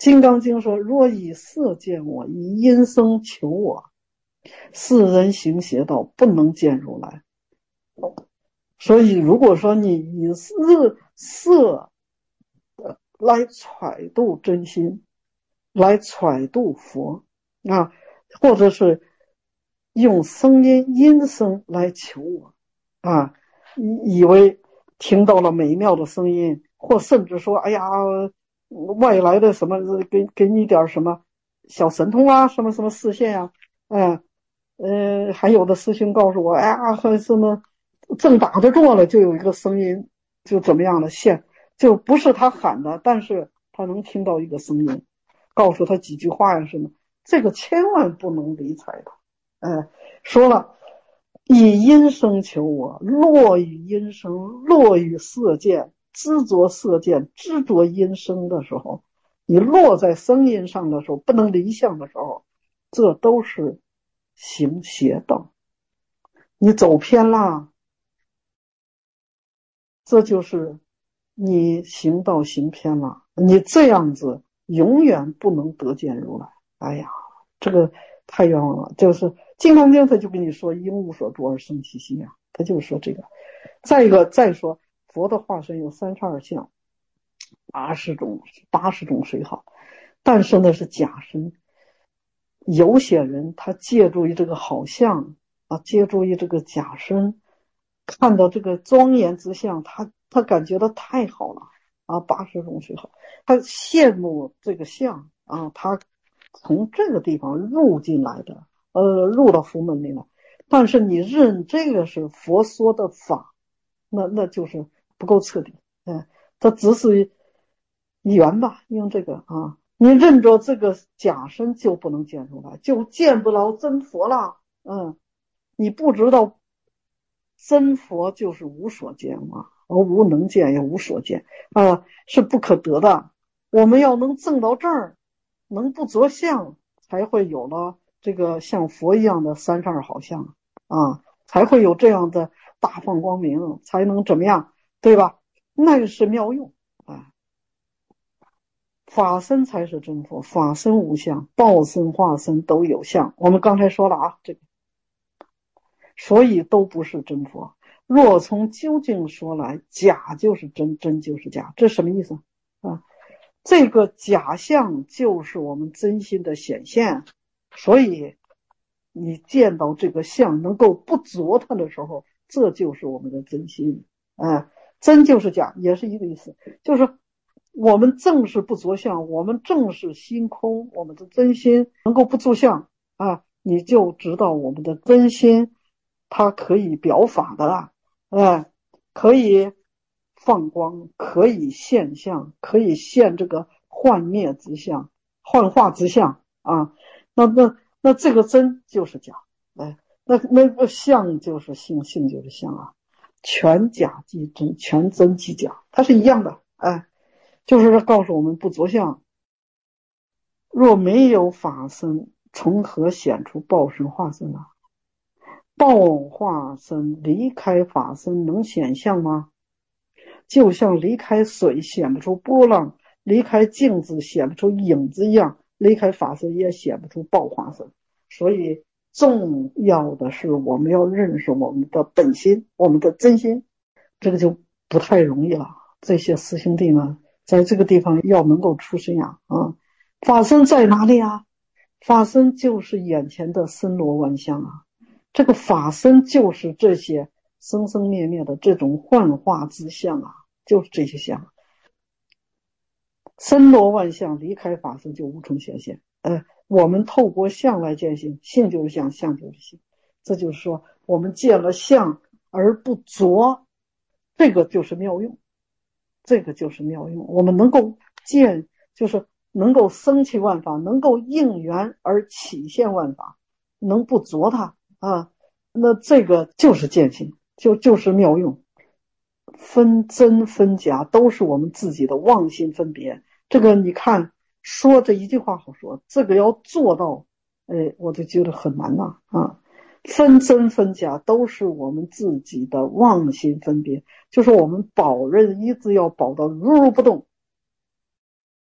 金刚经说，若以色见我，以音声求我，是人行邪道，不能见如来。所以如果说你以色色来揣度真心，来揣度佛啊，或者是用声音音声来求我啊，以以为听到了美妙的声音，或甚至说哎呀外来的什么给给你点什么小神通啊，什么什么视线啊，嗯呃还有的师兄告诉我，哎呀和什么正打着坐了，就有一个声音就怎么样的现，就不是他喊的，但是他能听到一个声音告诉他几句话呀什么，这个千万不能理睬他。哎，说了以音声求我，落于音声，落于色见，执着色见，执着音声的时候，你落在声音上的时候，不能离相的时候，这都是行邪道，你走偏了，这就是你行道行偏了，你这样子永远不能得见如来。哎呀，这个太冤枉了。就是金刚经他就跟你说因无所住而生其心啊，他就说这个。再一个再说佛的化身有三十二相，八十种八十种水好，但是那是假身。有些人他借助于这个好相啊，借助于这个假身，看到这个庄严之相，他他感觉到太好了啊，八十种水好，他羡慕这个相啊，他从这个地方入进来的，呃，入到佛门里了。但是你认这个是佛说的法，那那就是不够彻底，嗯，它只是缘吧，用这个啊，你认着这个假身就不能见出来，就见不着真佛了，嗯，你不知道真佛就是无所见嘛，而无能见也无所见啊，是不可得的。我们要能证到这儿，能不着相，才会有了这个像佛一样的三十二好相啊，才会有这样的大放光明，才能怎么样，对吧？那个是妙用啊。法身才是真佛，法身无相，报身化身都有相。我们刚才说了啊，这个，所以都不是真佛。若从究竟说来，假就是真，真就是假，这什么意思啊？这个假象就是我们真心的显现，所以你见到这个相能够不着它的时候，这就是我们的真心。哎，真就是假，也是一个意思，就是我们正是不着相，我们正是心空，我们的真心能够不着相啊，你就知道我们的真心它可以表法的了，哎，可以放光，可以现象，可以现这个幻灭之相、幻化之相啊。那那那这个真就是假，哎，那那个相就是性，性就是相啊，全假即真，全真即假，它是一样的，哎，就是告诉我们不着相。若没有法身，从何显出报身化身啊？报化身离开法身能显相吗？就像离开水显不出波浪，离开镜子显不出影子一样，离开法身也显不出报化身。所以重要的是我们要认识我们的本心，我们的真心，这个就不太容易了。这些师兄弟呢，在这个地方要能够出生呀啊！法身在哪里啊？法身就是眼前的森罗万象啊，这个法身就是这些生生灭灭的这种幻化之相啊，就是这些相。森罗万象离开法身就无从显现。呃，我们透过相来见性，性就是相，相就是性。这就是说，我们见了相而不着，这个就是妙用，这个就是妙用。我们能够见，就是能够生起万法，能够应缘而起现万法，能不着它啊，那这个就是见性，就就是妙用。分真分假都是我们自己的妄心分别，这个你看说这一句话好说，这个要做到，哎，我就觉得很难呐 啊, 啊。分真分假都是我们自己的妄心分别，就是我们保人一直要保到如如不动，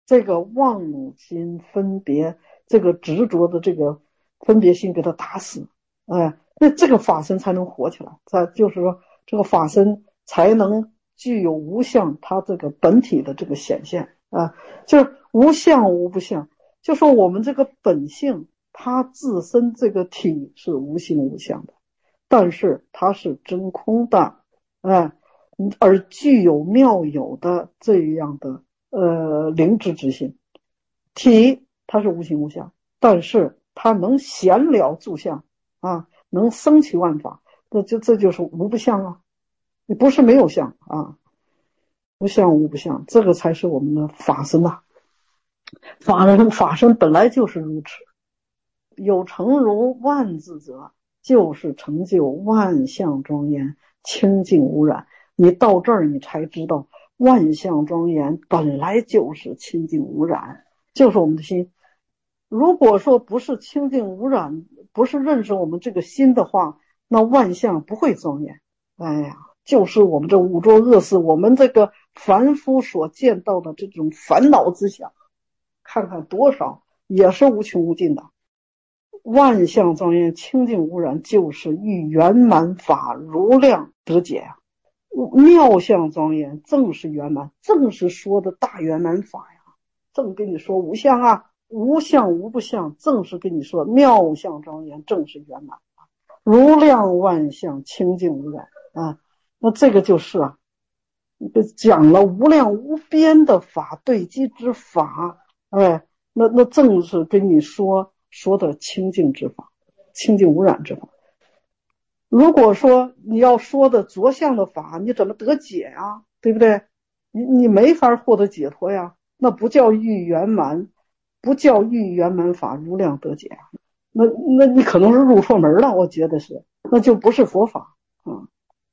这个妄心分别，这个执着的这个分别心给他打死，哎，那这个法身才能活起来，再就是说这个法身才能具有无相，它这个本体的这个显现啊，就是无相无不相，就说我们这个本性，它自身这个体是无形无相的，但是它是真空的，哎，而具有妙有的这样的呃灵知之性。体它是无形无相，但是它能显了诸相啊，能生起万法，这就这就是无不相啊，你不是没有相啊，无相无不相，这个才是我们的法身呐、啊。法人法身本来就是如此，有成如万字者，就是成就万象庄严，清净无染。你到这儿，你才知道万象庄严本来就是清净无染，就是我们的心。如果说不是清净无染，不是认识我们这个心的话，那万象不会庄严。哎呀，就是我们这五浊恶世，我们这个凡夫所见到的这种烦恼之想，看看多少也是无穷无尽的。万象庄严，清净无染，就是欲圆满法如量得解啊。妙相庄严正是圆满，正是说的大圆满法呀。正跟你说无相啊，无相无不相，正是跟你说妙相庄严正是圆满，如量万象清净无染啊。那这个就是啊，讲了无量无边的法，对机之法，哎，那那正是跟你说说的清净之法，清净无染之法。如果说你要说的着相的法，你怎么得解啊？对不对？你你没法获得解脱呀，那不叫欲圆满，不叫欲圆满法如量得解啊。那那你可能是入错门了，我觉得是，那就不是佛法啊。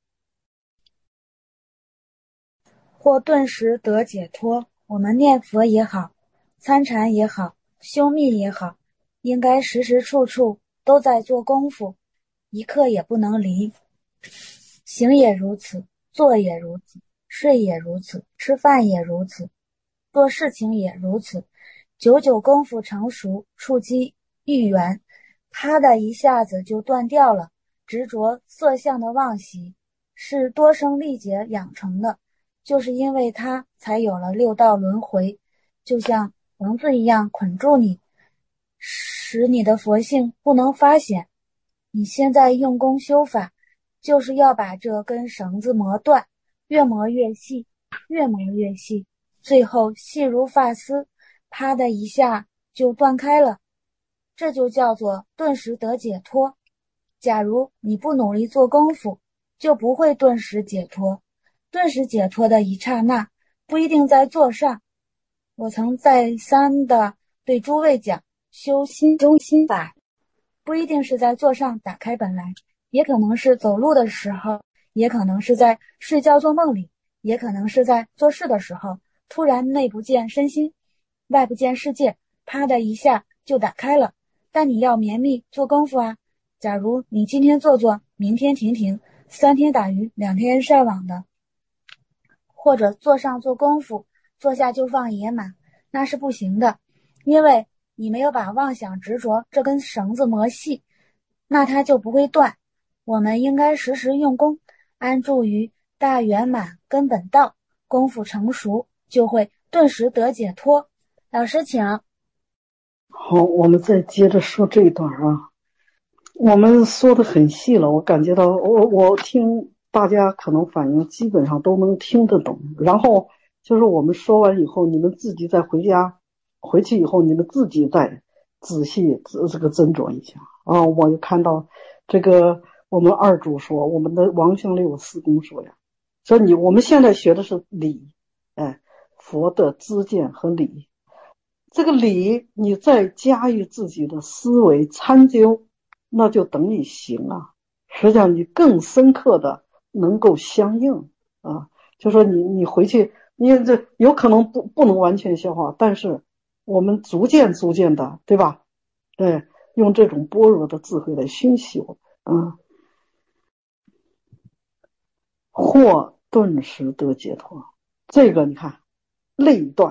或顿时得解脱，我们念佛也好，参禅也好，修密也好，应该时时处处都在做功夫，一刻也不能离。行也如此，坐也如此，睡也如此，吃饭也如此，做事情也如此。久久功夫成熟，触机遇缘，啪的一下子就断掉了。执着色相的妄习是多生历劫养成的，就是因为它才有了六道轮回，就像绳子一样捆住你，使你的佛性不能发显。你现在用功修法，就是要把这根绳子磨断，越磨越细，越磨越细，最后细如发丝，啪的一下就断开了。这就叫做顿时得解脱。假如你不努力做功夫，就不会顿时解脱。顿时解脱的一刹那，不一定在座上。我曾再三的对诸位讲，修心中心法，不一定是在座上打开本来，也可能是走路的时候，也可能是在睡觉做梦里，也可能是在做事的时候，突然内不见身心，外不见世界，啪的一下就打开了。但你要绵密做功夫啊。假如你今天做做，明天停停，三天打鱼两天晒网的，或者坐上做功夫，坐下就放野马，那是不行的，因为你没有把妄想执着这根绳子磨细，那它就不会断。我们应该时时用功，安住于大圆满根本道，功夫成熟，就会顿时得解脱。老师请。 好，我们再接着说这一段啊。我们说的很细了，我感觉到我我听大家可能反应基本上都能听得懂，然后就是我们说完以后，你们自己再回家，回去以后你们自己再仔细这个斟酌一下啊。我就看到这个我们二主说，我们的王相六四公说呀，说你我们现在学的是理，哎，佛的知见和理，这个理你再加以自己的思维参究，那就等于行啊，实际上你更深刻的能够相应啊，就说你你回去，你这有可能不不能完全消化，但是我们逐渐逐渐的，对吧？对，用这种般若的智慧来熏修啊，或顿时得解脱。这个你看，类断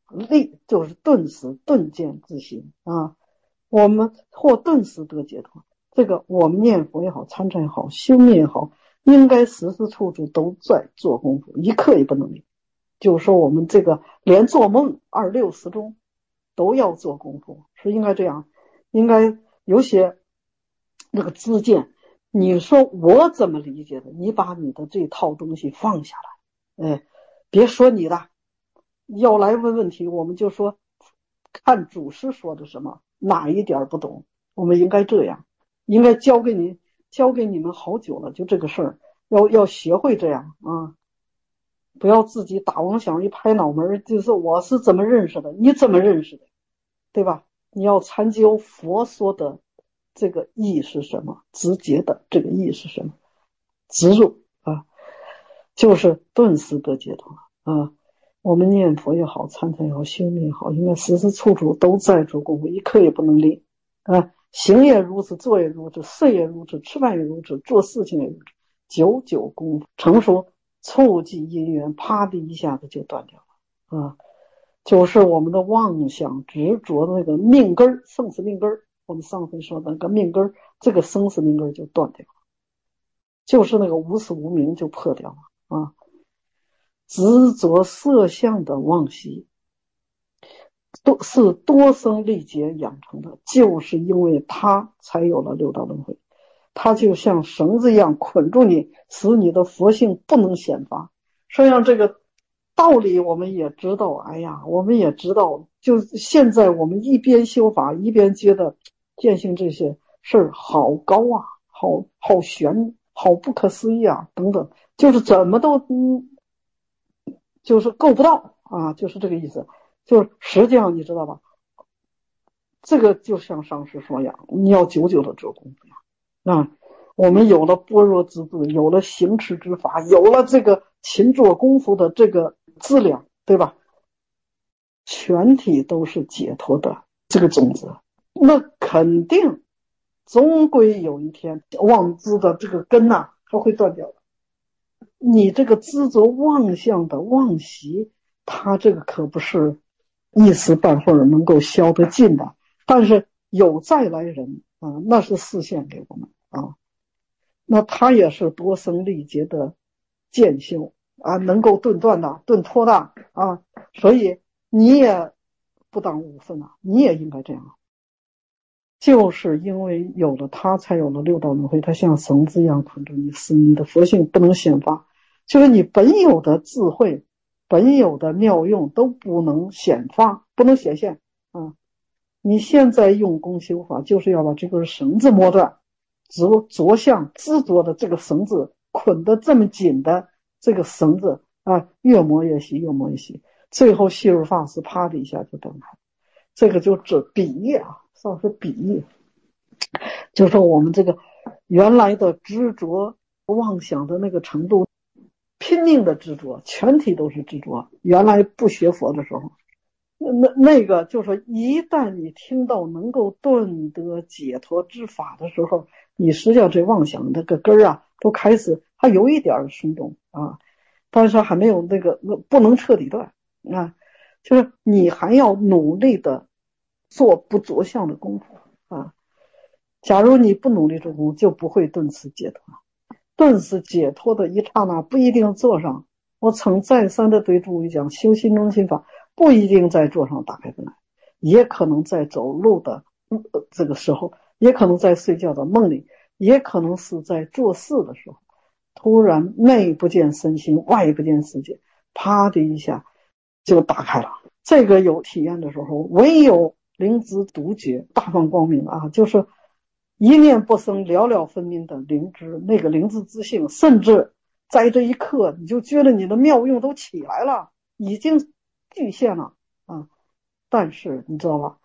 立就是顿时顿见之心啊，我们或顿时得解脱。这个我们念佛也好，参禅也好，修密也好，应该时时处处都在做功夫，一刻也不能离。就是说我们这个连做梦二六时中都要做功夫，是应该这样。应该有些那个知见，你说我怎么理解的，你把你的这套东西放下来，哎，别说你的，要来问问题，我们就说看祖师说的什么，哪一点不懂，我们应该这样，应该教给你教给你们好久了，就这个事儿，要要学会这样啊，不要自己打妄想一拍脑门，就是我是怎么认识的，你怎么认识的，对吧？你要参究佛说的这个意是什么，直接的这个意是什么，植入啊，就是顿时得解脱啊。我们念佛也好，参禅也好，修密也好，应该时时处处都在做功夫，一刻也不能离啊。行也如此，坐也如此，睡也如此，吃饭也如此，做事情也如此，久久功夫成熟，触及因缘，啪的一下子就断掉了啊。就是我们的妄想执着的那个命根，生死命根，我们上回说的那个命根，这个生死命根就断掉了，就是那个无始无明就破掉了啊。执着色相的妄习都是多生历劫养成的，就是因为它才有了六道轮回，它就像绳子一样捆住你，使你的佛性不能显发。实际上这个道理我们也知道，哎呀，我们也知道，就现在我们一边修法一边觉得见性这些事儿好高啊，好好玄，好不可思议啊，等等，就是怎么都嗯，就是够不到啊，就是这个意思。就是实际上你知道吧，这个就像上师说一样，你要久久的做功夫呀啊。我们有了般若之智，有了行持之法，有了这个勤做功夫的这个资粮，对吧？全体都是解脱的这个种子，那肯定终归有一天妄知的这个根呐、啊，它会断掉的。你这个执着妄相的妄习，它这个可不是一时半会儿能够消得尽的，但是有再来人啊，那是示现给我们啊。那他也是多生历劫的渐修啊，能够顿断的、顿脱的啊，所以你也不当无分啊，你也应该这样。就是因为有了他，才有了六道轮回，它像绳子一样捆住你，使你的佛性不能显发，就是你本有的智慧、本有的妙用都不能显发，不能显现啊。你现在用功修法，就是要把这根绳子摸断。着着相执着的这个绳子捆得这么紧的这个绳子啊，越磨越细，越磨越细，最后细如发丝，啪的一下就断开。这个就指比喻啊，上是比喻，就说我们这个原来的执着妄想的那个程度，拼命的执着，全体都是执着。原来不学佛的时候，那那个就是说，一旦你听到能够顿得解脱之法的时候，你实际上这妄想那个根儿啊，都开始它有一点松动啊，但是还没有那个不能彻底断啊，就是你还要努力的做不着相的功夫啊。假如你不努力做功夫，就不会顿时解脱。顿时解脱的一刹那不一定做上。我曾再三的对诸位讲，修心中心法不一定在座上打开本来，也可能在走路的、呃、这个时候，也可能在睡觉的梦里，也可能是在做事的时候，突然内不见身心，外不见世界，啪的一下就打开了。这个有体验的时候，唯有灵知独觉，大放光明啊，就是一念不生，了了分明的灵知，那个灵知之性，甚至在这一刻你就觉得你的妙用都起来了，已经具现了啊！但是你知道吧，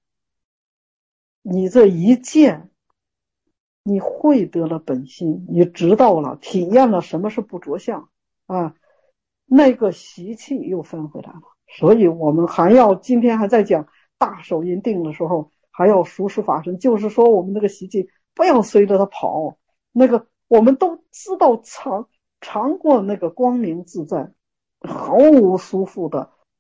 你这一见，你会得了本心，你知道了，体验了什么是不着相啊，那个习气又翻回来了。所以我们还要今天还在讲大手印定的时候，还要熟识法身，就是说我们那个习气不要随着它跑，那个我们都知道尝尝过那个光明自在，毫无束缚的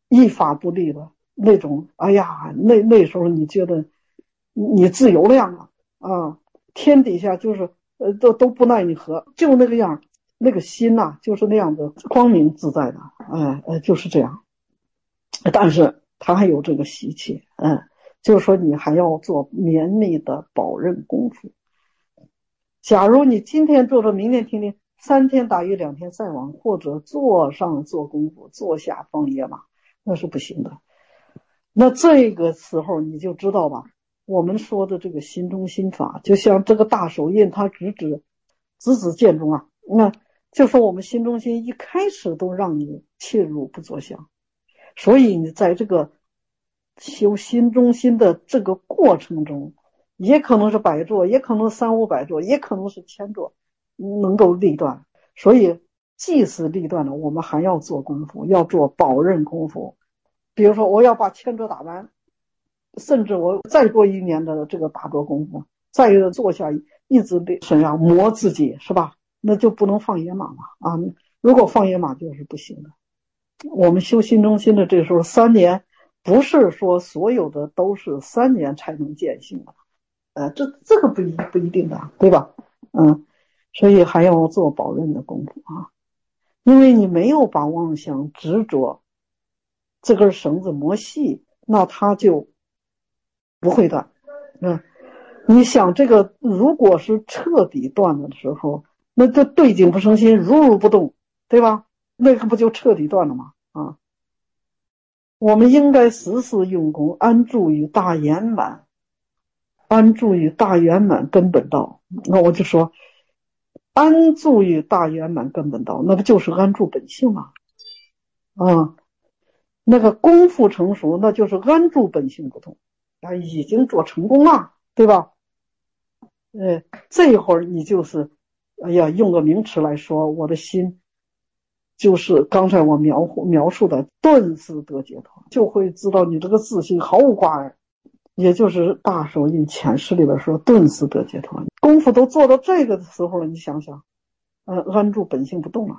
一法不立的那种，哎呀，那那时候你觉得你自由了呀啊，天底下就是呃都都不奈你何，就那个样，那个心呐、啊，就是那样的光明自在的，哎呃就是这样。但是他还有这个习气，嗯，就是说你还要做绵密的保任功夫。假如你今天做着，明天听听，三天打鱼两天晒网，或者坐上做功夫，坐下放野马，那是不行的。那这个时候你就知道吧，我们说的这个心中心法，就像这个大手印，它直指直指剑中啊，那就说我们心中心一开始都让你切入不着相。所以你在这个修心中心的这个过程中，也可能是百座，也可能三五百座，也可能是千座，能够立断。所以即使立断了，我们还要做功夫，要做保任功夫。比如说我要把千座打完，甚至我再过一年的这个打坐功夫，再坐下一直得身上磨自己，是吧？那就不能放野马嘛啊！如果放野马就是不行的。我们修心中心的这时候三年，不是说所有的都是三年才能见性的，呃，这这个不一不一定的，对吧？嗯，所以还要做保任的功夫啊，因为你没有把妄想执着这根绳子磨细，那它就不会断。嗯，你想这个如果是彻底断了的时候，那这对境不生心，如如不动，对吧？那个不就彻底断了吗？啊，我们应该时时用功，安住于大圆满，安住于大圆满根本道。那我就说，安住于大圆满根本道，那不就是安住本性吗？啊，那个功夫成熟，那就是安住本性不动，啊，已经做成功了，对吧？呃，这一会儿你就是，哎呀，用个名词来说，我的心就是刚才我描描述的顿时得解脱，就会知道你这个自信毫无挂碍，也就是大手印前世里边说顿时得解脱。功夫都做到这个时候了，你想想，呃，安住本性不动了。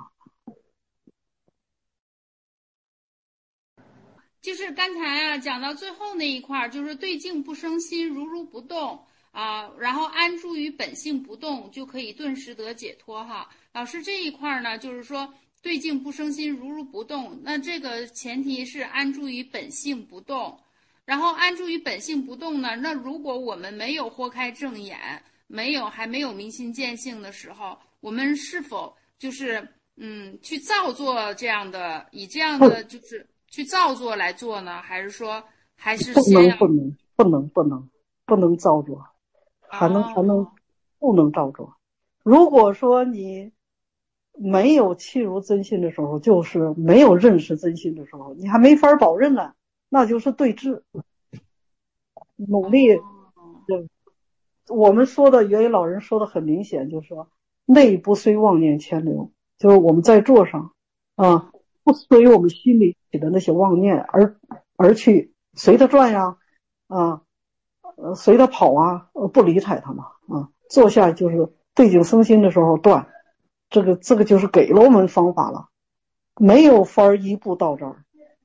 就是刚才啊讲到最后那一块，就是对境不生心，如如不动啊，然后安住于本性不动，就可以顿时得解脱哈。老师这一块呢，就是说对境不生心，如如不动，那这个前提是安住于本性不动，然后安住于本性不动呢，那如果我们没有豁开正眼，没有还没有明心见性的时候，我们是否就是嗯去造作这样的，以这样的就是去造作来做呢？还是说还是不先要能不能不能不能不能造作，还能还能哦不能造作。如果说你没有契入真心的时候，就是没有认识真心的时候，你还没法保任呢，那就是对峙，努力。 哦对，我们说的原野老人说的很明显，就是说内不随妄念牵流，就是我们在座上啊，不随我们心里起的那些妄念而而去随他转呀，啊，呃随他跑啊，呃不理睬他嘛，啊，坐下就是对境生心的时候断，这个这个就是给了我们方法了，没有法儿一步到这儿。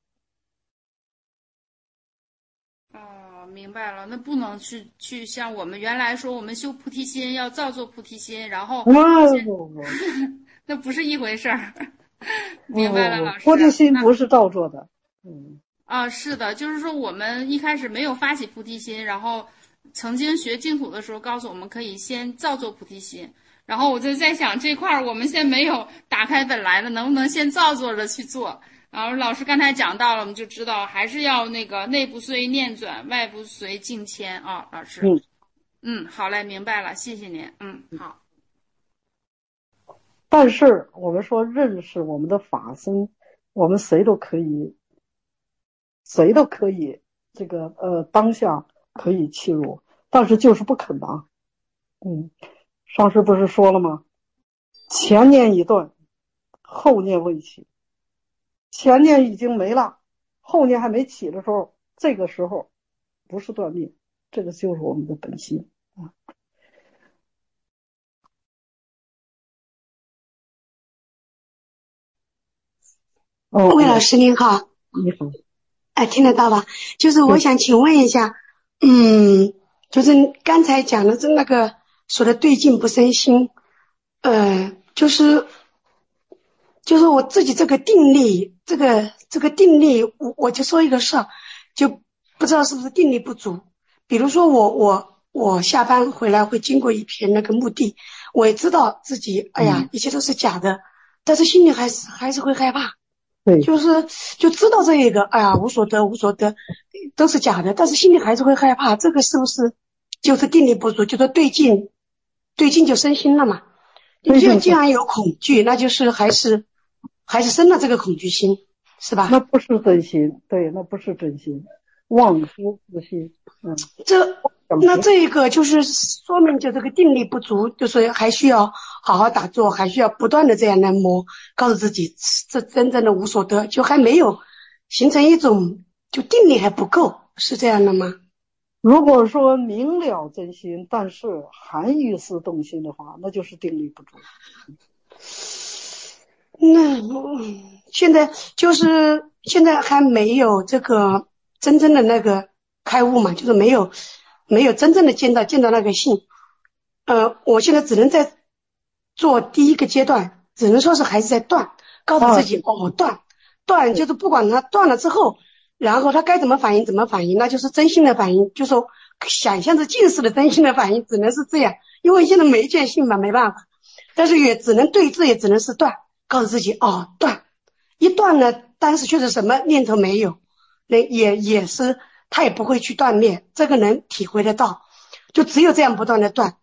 哦，明白了，那不能去去像我们原来说我们修菩提心要造作菩提心，然后那不不那不是一回事儿。明白了， 不不， 老师。 菩提心那不是照做的，嗯。 啊，是的，就是说我们一开始没有发起菩提心，然后曾经学净土的时候告诉我们可以先造作菩提心，然后我就在想这块儿我们先没有打开本来的，能不能先造作着去做？然后老师刚才讲到了，我们就知道还是要那个内不随念转，外不随境迁啊，老师。 嗯嗯，好嘞，明白了，谢谢您。嗯，好。 但是我们说认识我们的法身，我们谁都可以，谁都可以这个呃当下可以契入，但是就是不肯吧。嗯，上师不是说了吗？前念已断，后念未起。前念已经没了，后念还没起的时候，这个时候不是断灭，这个就是我们的本心啊。哦， 魏老师您好。 你好。 哎，听得到吧？就是我想请问一下，嗯，就是刚才讲的这那个说的对境不生心，呃，就是就是我自己这个定力，这个这个定力，我我就说一个事儿，就不知道是不是定力不足。比如说我我我下班回来会经过一片那个墓地，我也知道自己，哎呀，一切都是假的，但是心里还是还是会害怕。 对， 就是就知道这一个，哎呀，无所得，无所得，都是假的，但是心里还是会害怕。这个是不是就是定力不足？就说对境，对境就生心了嘛。你既然既然有恐惧，那就是还是还是生了这个恐惧心，是吧？ 那不是真心，对，那不是真心，妄夫自心。嗯， 这那这一个就是说明就这个定力不足，就是还需要好好打坐，还需要不断的这样来磨，告诉自己这真正的无所得，就还没有形成一种就定力还不够，是这样的吗？ 如果说明了真心，但是还于思动心的话，那就是定力不足。 那现在就是现在还没有这个真正的那个开悟嘛，就是没有没有真正的见到见到那个性。呃，我现在只能在做第一个阶段，只能说是还是在断，告诉自己、啊、哦断断，就是不管它断了之后，然后它该怎么反应怎么反应，那就是真心的反应，就说想象着近似的真心的反应，只能是这样，因为现在没见性嘛，没办法，但是也只能对峙，也只能是断，告诉自己哦断，一断呢，当时确实什么念头没有，那也也是他也不会去断灭，这个能体会得到，就只有这样不断的断。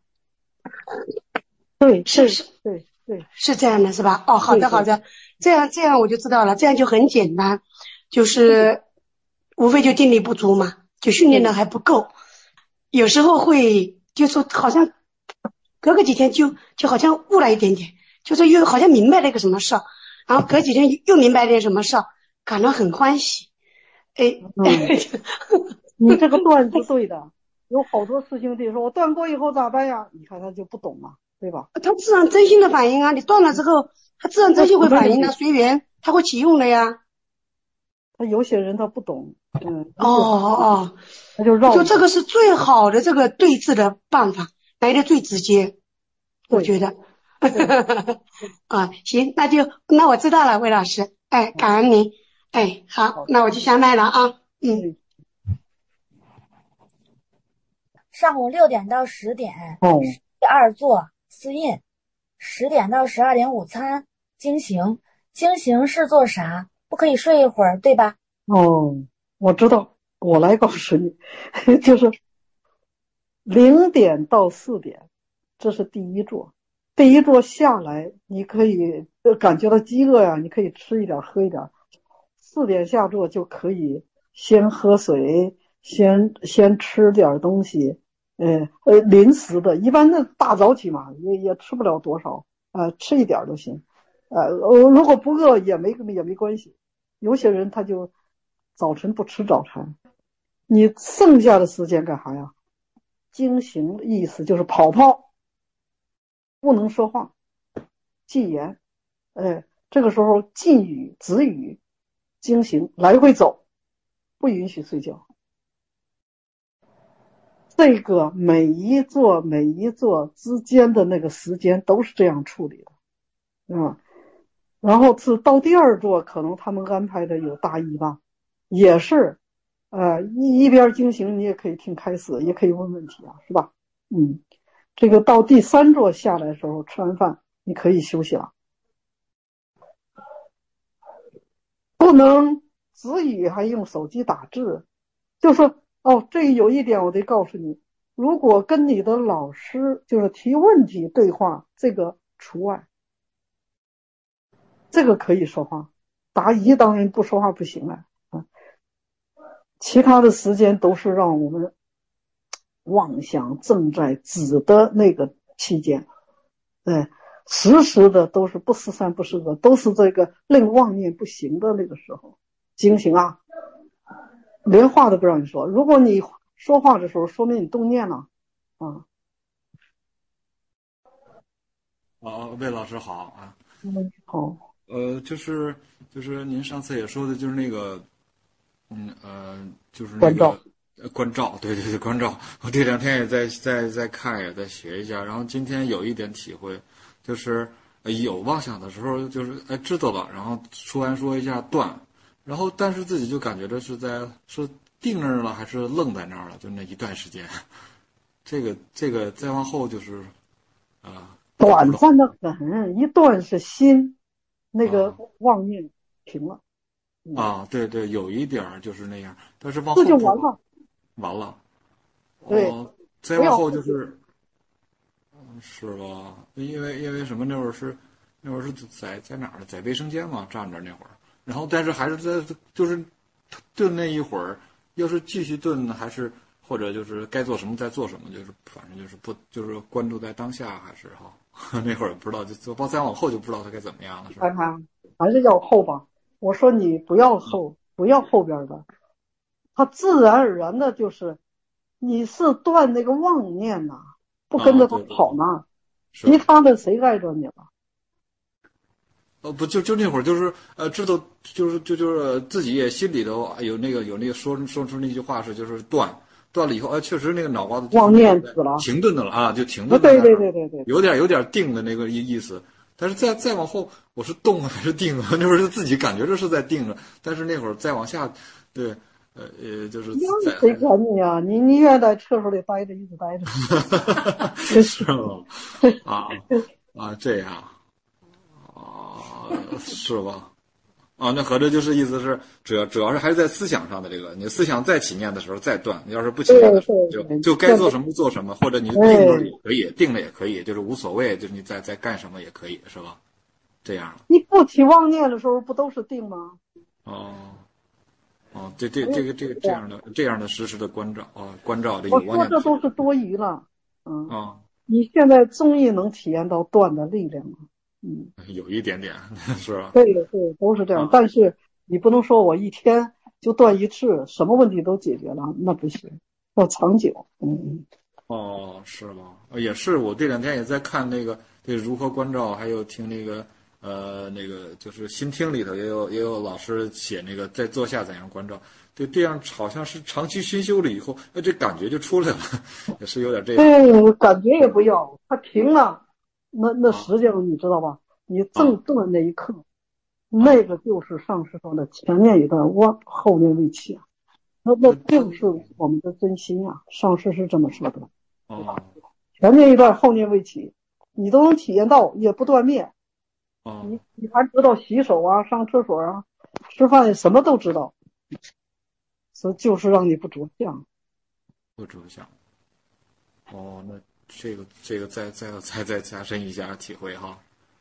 对， 是是， 对对， 是这样的，是吧？哦，好的好的，这样这样我就知道了，这样就很简单，就是无非就定力不足嘛，就训练的还不够，有时候会就说好像隔个几天就就好像悟了一点点，就是又好像明白了一个什么事儿，然后隔几天又明白点什么事儿，感到很欢喜。哎， 嗯、你这个断是对的。有好多师兄弟说我断过以后咋办呀？你看他就不懂嘛，对吧？ 他自然真心的反应啊，你断了之后，他自然真心会反应的，随缘，他会起用的呀。 他有些人他不懂，嗯， 哦哦， 他就绕。 就这个是最好的这个对峙的办法，来的最直接，我觉得。啊，行，那就那我知道了，魏老师，哎，感恩您，哎，好，那我就下麦了啊，嗯。 上午六点到十点，哦，第二座司印，十点到十二点午餐，经行。经行是做啥？不可以睡一会儿，对吧？ 哦，我知道，我来告诉你，就是零点到四点，这是第一座。第一座下来，你可以感觉到饥饿呀，你可以吃一点喝一点。四点下座就可以先喝水，先先吃点东西。呃呃，临时的，一般的大早起嘛，也也吃不了多少，呃，吃一点都行，呃，如果不饿也没也没关系。有些人他就早晨不吃早餐，你剩下的时间干啥呀？经行的意思就是跑跑，不能说话，禁言，呃，这个时候禁语、止语，经行来回走，不允许睡觉。这个每一座每一座之间的那个时间都是这样处理的，啊，然后是到第二座，可能他们安排的有大意吧，也是，呃，一一边经行，你也可以听开示，也可以问问题啊，是吧？嗯，这个到第三座下来的时候，吃完饭你可以休息了，不能止语还用手机打字，就说。哦，这有一点我得告诉你，如果跟你的老师就是提问题对话，这个除外，这个可以说话，答疑当然不说话不行了啊。其他的时间都是让我们妄想正在止的那个期间，对，时时的都是不思善不思恶，都是这个令妄念不行的那个时候，警醒啊！连话都不让你说，如果你说话的时候，说明你动念了，啊。 哦，魏老师好啊。 嗯，好。 呃，就是就是您上次也说的，就是那个嗯呃，就是那关照个呃关照，对对对，关照。我这两天也在在在看，也在学一下。然后今天有一点体会，就是呃有妄想的时候，就是哎知道了，然后突然说一下断，然后但是自己就感觉这是在是定那儿了，还是愣在那儿了，就那一段时间。这个这个再往后就是啊、 短暂的很，一段是心那个啊妄念停了，嗯， 啊，对对，有一点儿就是那样，但是往这后不就完了。 完了。 对， 哦，再往不要后就是是吧？因为因为什么？那会儿是那会儿是在在哪儿呢？在卫生间嘛，站着那会儿。然后但是还是在就是顿那一会儿，要是继续顿呢，还是或者就是该做什么再做什么，就是反正就是不就是关注在当下，还是哈那会儿不知道就就包再往后就不知道他该怎么样了，是吧？ 看看还是要后吧。我说你不要后，不要后边的，它自然而然的就是你是断那个妄念呐、不跟着他啊对对跑呢， 是其他的谁碍着你了？ 呃，不就就那会儿就是呃，知道就是就就是自己也心里头有那个有那个说说出那句话是就是断断了以后，哎、确实那个脑瓜子就是妄念死了。 停顿的了啊，就停啊， 顿在那儿对对对对对， 有点有点定的那个意意思。但是再再往后，我是动还是定啊？那会儿就自己感觉这是在定着，但是那会儿再往下，对，呃呃，就是在那谁管你呀、你你愿意在厕所里待着，一直待着。 是吗？啊啊，这样啊，是吧？啊，那合着就是意思是，主要主要是还是在思想上的这个，你思想再起念的时候再断，你要是不起念的时候就对对就该做什么做什么，或者你定了也可以，定了也可以，就是无所谓，就是你在在干什么也可以，是吧？这样你不起妄念的时候，不都是定吗？ 哦哦，这这这个这个这样的这样的实时的关照啊，关照这有我说这妄念的都是多余了。嗯， 啊， 你现在终于能体验到断的力量了。嗯， 有一点点是吧？ 对对，都是这样。 啊但是你不能说我一天就断一次，什么问题都解决了，那不行，要长久。嗯， 哦，是吗？呃也是，我这两天也在看那个这如何关照，还有听那个呃那个就是心听里头也有也有老师写那个在坐下怎样关照，对，这样好像是长期熏修了以后，哎，这感觉就出来了，也是有点这样对，感觉也不要，它停了，那那啊实际上你知道吧？你啊正断那一刻，那个就是上师说的前面一段妄，后面为起啊，那那就是我们的真心啊。上师是这么说的， 哦前面一段，后面为起，你都能体验到，也不断灭。 哦你你还知道洗手啊、上厕所啊、吃饭什么都知道，所以就是让你不着相。 不着相。哦，那这个这个再再再再加深一下体会哈。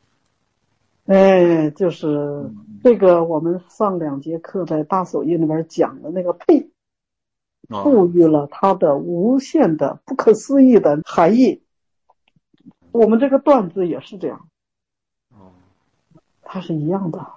哎，就是这个，我们上两节课在大手印里边讲的那个配，赋哦予了它的无限的、不可思议的含义。我们这个段子也是这样， 哦它是一样的。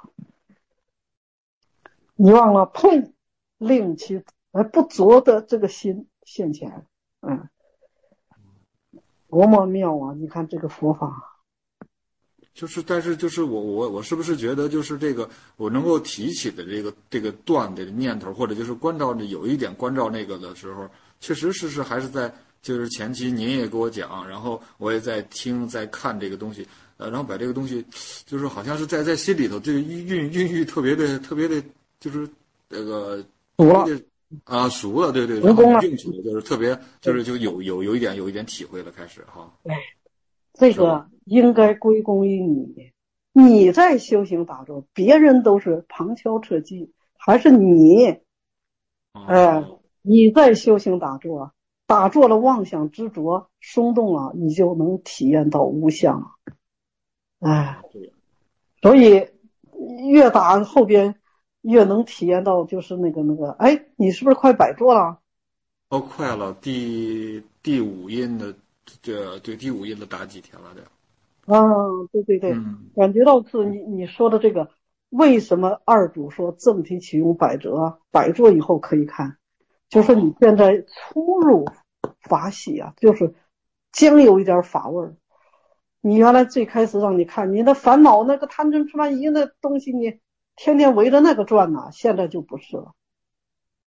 你忘了配，令其而不着的这个心现前，嗯，多么妙啊！你看这个佛法。 就是，但是就是我我我是不是觉得就是这个我能够提起的这个这个断的念头，或者就是关照的有一点关照那个的时候，确实是是还是在就是前期您也给我讲，然后我也在听在看这个东西，呃，然后把这个东西就是好像是在在心里头这个孕孕孕育特别的特别的，就是这个熟了特别的啊熟了，对对， 成功了然后用起来就是特别就是就有有有一点有一点体会了，开始哈。 这个应该归功于你，你在修行打坐，别人都是旁敲侧击，还是你，哎， 哦你在修行打坐，打坐了妄想执着松动了，你就能体验到无相了，哎， 对所以越打后边越能体验到，就是那个那个，哎，你是不是快摆坐了？ 哦，快了，第第五印的，这对第五印的打几天了？这， 啊，对对对， 嗯， 感觉到是你你说的这个，为什么二主说正体启用百折，百坐以后可以看，就是你现在初入法喜啊，就是将有一点法味儿。你原来最开始让你看你的烦恼那个贪嗔痴慢疑那东西，你天天围着那个转呐、现在就不是了。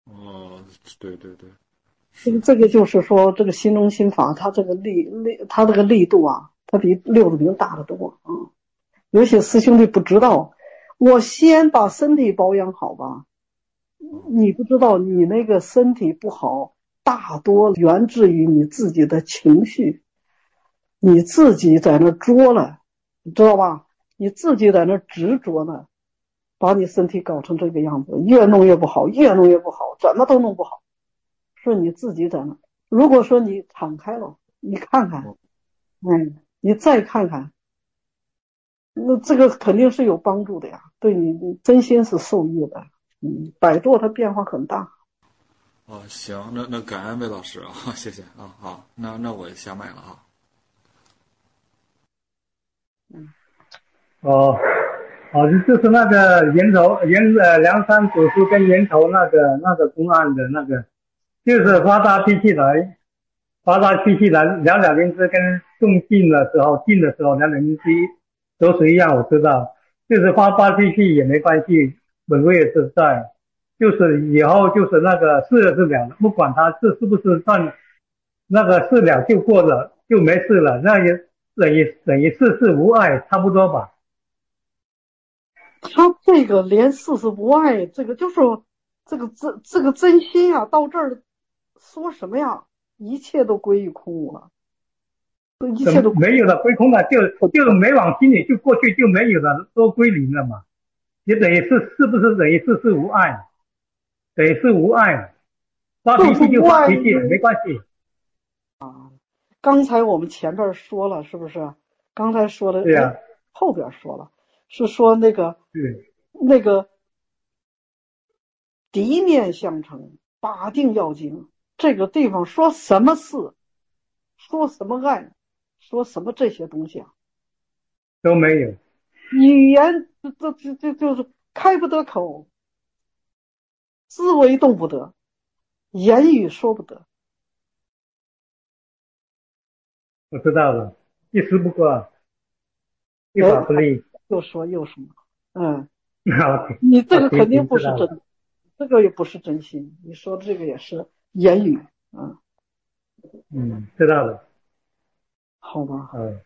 哦，对对对， 这个这个就是说，这个心中心法，它这个力力，它这个力度啊，它比六字明大得多啊、嗯。有些师兄弟不知道，我先把身体保养好吧。你不知道，你那个身体不好，大多源自于你自己的情绪，你自己在那作了，你知道吧？你自己在那执着呢，把你身体搞成这个样子，越弄越不好，越弄越不好，怎么都弄不好。是你自己在那。如果说你敞开了，你看看，嗯，你再看看，那这个肯定是有帮助的呀，对你真心是受益的。嗯，百度它变化很大。 哦，行，那那感恩魏老师啊，谢谢啊，好，那那我下麦了啊。 嗯， 哦，哦，就是那个源头源呃梁山祖师跟源头那个那个公案的那个，就是发大脾气来，发大脾气来，两两灵芝跟动静的时候，静的时候，两两灵芝都是一样，我知道，就是发大脾气也没关系，本位也是在。就是以后就是那个事了是了，不管他是是不是算那个事了就过了就没事了，那也等于等于事事无碍，差不多吧。 他这个连事事无碍，这个就是这个这这个真心啊，到这儿说什么呀？一切都归于空无了，一切都没有了，归空了，就就没往心里就过去就没有了，都归零了嘛，也等于是是不是等于事事无碍？等于是无碍，发脾气就发脾气，没关系。 啊，刚才我们前边说了，是不是？刚才说的， 对呀、啊， 后边说了，是说那个， 对， 那个敌面相承，把定要紧。这个地方说什么事，说什么爱，说什么这些东西啊， 都没有。 语言这这这就是开不得口。思维动不得，言语说不得。 我知道了，一时不过，一法不立。 又说又说，嗯， 好， 你这个肯定不是真，这个也不是真心。你说的这个也是言语，嗯， 嗯，知道了， 好吧， 嗯。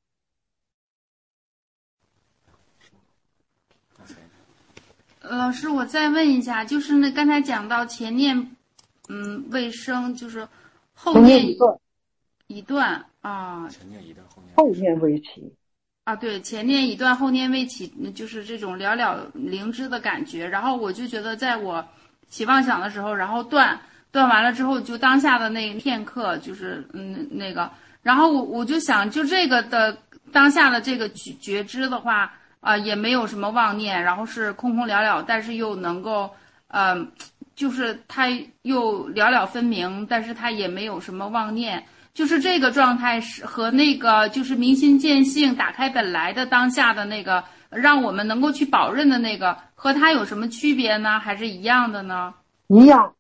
老师，我再问一下，就是那刚才讲到前念，嗯，未生，就是后念一段， 一段啊， 前念一段，后念后念未起啊，对，前念一段，后念未起，就是这种了了灵芝的感觉。然后我就觉得，在我起妄想的时候，然后断断完了之后，就当下的那片刻，就是嗯那个，然后我我就想，就这个的当下的这个觉觉知的话。啊、呃，也没有什么妄念，然后是空空了了，但是又能够，呃，就是它又了了分明，但是它也没有什么妄念，就是这个状态是和那个就是明心见性、打开本来的当下的那个，让我们能够去保任的那个，和它有什么区别呢？还是一样的呢？ 一样。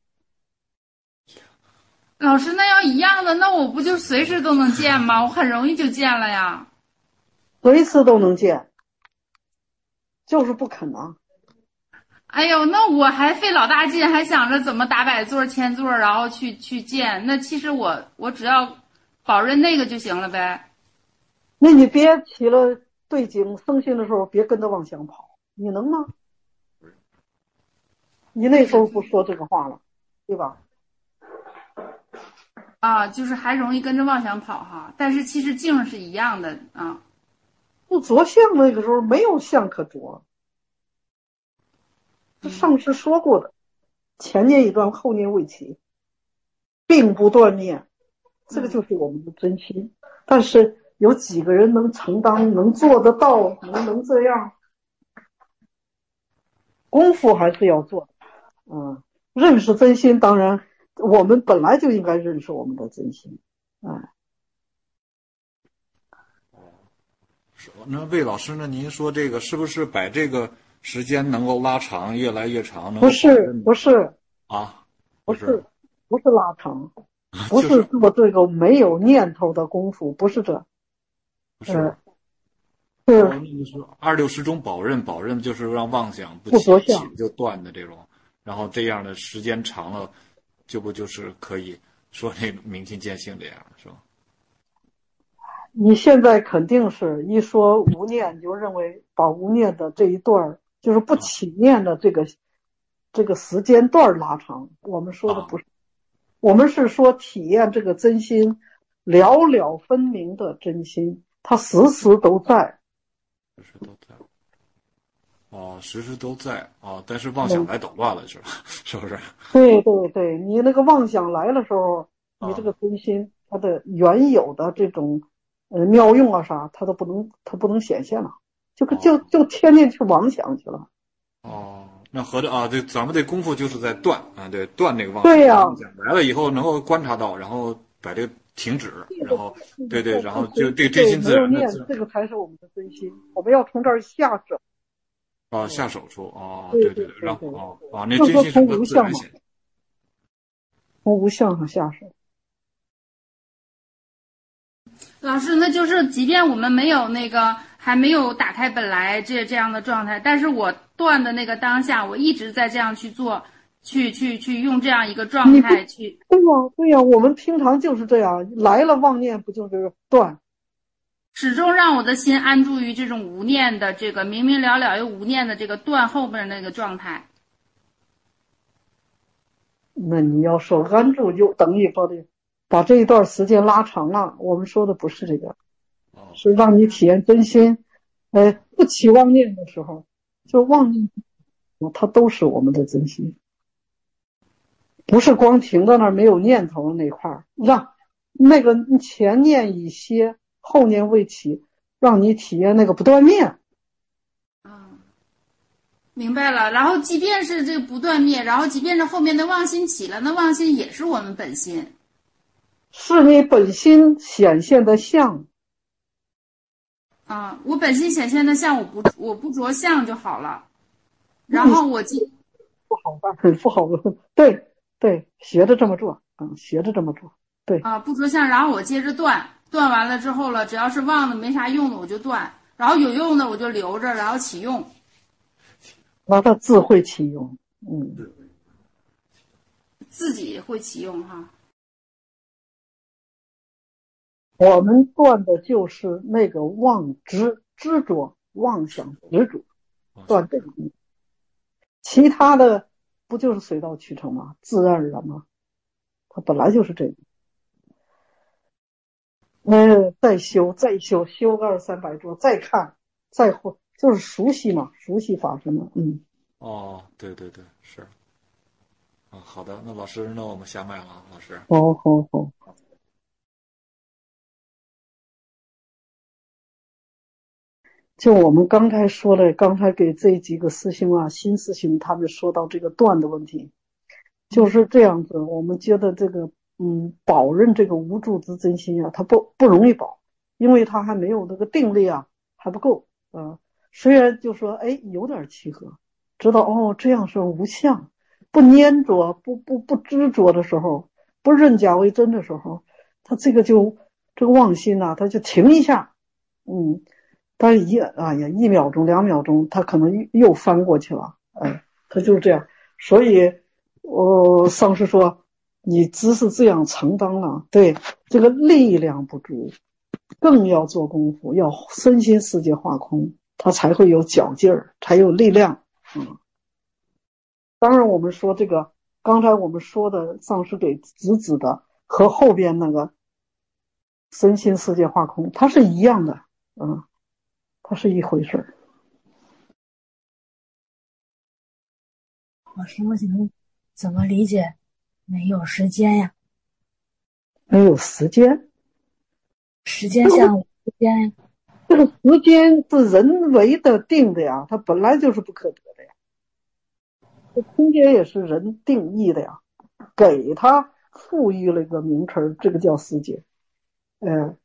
老师，那要一样的，那我不就随时都能见吗？我很容易就见了呀。 随时都能见。就是不肯啊！ 哎呦，那我还费老大劲，还想着怎么打百座、千座，然后去去见。那其实我我只要保任那个就行了呗。 那你别起了对景生心的时候，别跟着往想跑，你能吗？你那时候不说这个话了，对吧？ 啊，就是还容易跟着妄想跑哈，但是其实境是一样的啊。 不着相那个时候没有相可着，这上师说过的，前念一段，后念未起，并不断念，这个就是我们的真心。嗯、但是有几个人能承担，能做得到，能能这样？功夫还是要做的。嗯，认识真心，当然我们本来就应该认识我们的真心。嗯。 那魏老师呢？您说这个是不是把这个时间能够拉长，越来越长？能不是，不是啊， 不是，不是拉长，不是做这个没有念头的功夫，不是这。 不是， 是二六十中保任，保任就是让妄想不起，起就断的这种。 然后这样的时间长了，就不就是可以说那个明心见性这样是吧？ 你现在肯定是一说无念，你就认为把无念的这一段就是不起念的这个、啊、这个时间段拉长。我们说的不是，啊、我们是说体验这个真心，了了分明的真心，它时时都在， 时时都在。哦，时时都在哦，但是妄想来捣乱了，是吧？是不是？ 对对对，你那个妄想来的时候，你这个真心、啊、它的原有的这种。呃，妙用啊啥，它都不能，它不能显现了，就就就天天去妄想去了。 哦，那合着啊，对，咱们这功夫就是在断啊，对，断那个妄想。 对呀、啊， 来了以后能够观察到，然后把这个停止，然后对对，然后就这真心自然的。 这个才是我们的真心，我们要从这儿下手。 啊，下手处哦，对对对，然后哦啊，那真心是个自然显现。 从无相上下手。 老师，那就是即便我们没有那个还没有打开本来这这样的状态，但是我断的那个当下，我一直在这样去做，去去去用这样一个状态去。 对呀、啊、对呀、啊，我们平常就是这样，来了妄念不就是断， 始终让我的心安住于这种无念的这个明明了了又无念的这个断后边那个状态。 那你要说安住，就等于把这把这一段时间拉长了。我们说的不是这个，是让你体验真心。呃，不起妄念的时候，就妄念，它都是我们的真心，不是光停在那儿没有念头那块儿，让那个前念已歇，后念未起，让你体验那个不断灭。 嗯，明白了。然后即便是这个不断灭，然后即便是后面的妄心起了，那妄心也是我们本心。 是你本心显现的相啊，我本心显现的相，我不我不着相就好了。然后我记不好办，不好办。对对，学着这么做，嗯，学着这么做。对啊，不着相，然后我接着断，断完了之后了，只要是忘的没啥用的我就断，然后有用的我就留着，然后启用。 那它自会启用，嗯， 自己会启用哈。 我们断的就是那个妄执、执着、妄想、执着，断这个。其他的不就是水到渠成吗？自然而然吗？它本来就是这个。呃，再修，再修，修个二三百桌，再看，再会，就是熟悉嘛，熟悉法身嘛，嗯。 哦，对对对，是。啊，好的，那老师，那我们下麦了，老师。 好好好。就我们刚才说的，刚才给这几个师兄啊、新师兄他们说到这个断的问题，就是这样子。我们觉得这个，嗯，保任这个无助之真心啊，它不不容易保，因为它还没有那个定力啊，还不够。呃，虽然就说，哎，有点契合，知道哦，这样是无相，不粘着，不不不执着的时候，不认假为真的时候，他这个就这个妄心呐、啊，他就停一下，嗯。但是一哎呀，一秒钟、两秒钟，他可能又翻过去了，哎，他就是这样。所以，我、呃、上师说，你只是这样承担了，对这个力量不足，更要做功夫，要身心世界化空，他才会有脚劲儿，才有力量。嗯，当然，我们说这个，刚才我们说的上师给直指的和后边那个身心世界化空，它是一样的，嗯。它是一回事儿。 老师，我想怎么理解没有时间呀？ 没有时间？ 时间像时间呀？ 这个时间是人为的定的呀，它本来就是不可得的呀。这空间也是人定义的呀，给它赋予了一个名称，这个叫时间。嗯。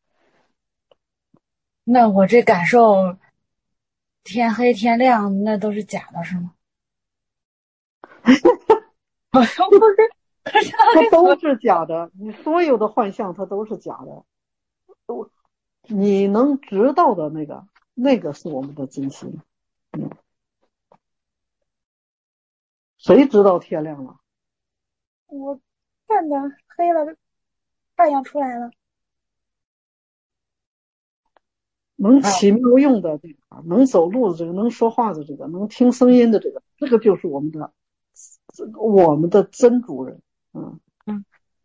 那我这感受，天黑天亮，那都是假的，是吗？好像不是， 它都是假的。你所有的幻象，它都是假的。都，你能知道的那个，那个是我们的真心。嗯。 谁知道天亮了？ 我看的黑了，太阳出来了。 能起妙用的这个，能走路的这个，能说话的这个，能听声音的这个，这个就是我们的我们的真主人。嗯嗯。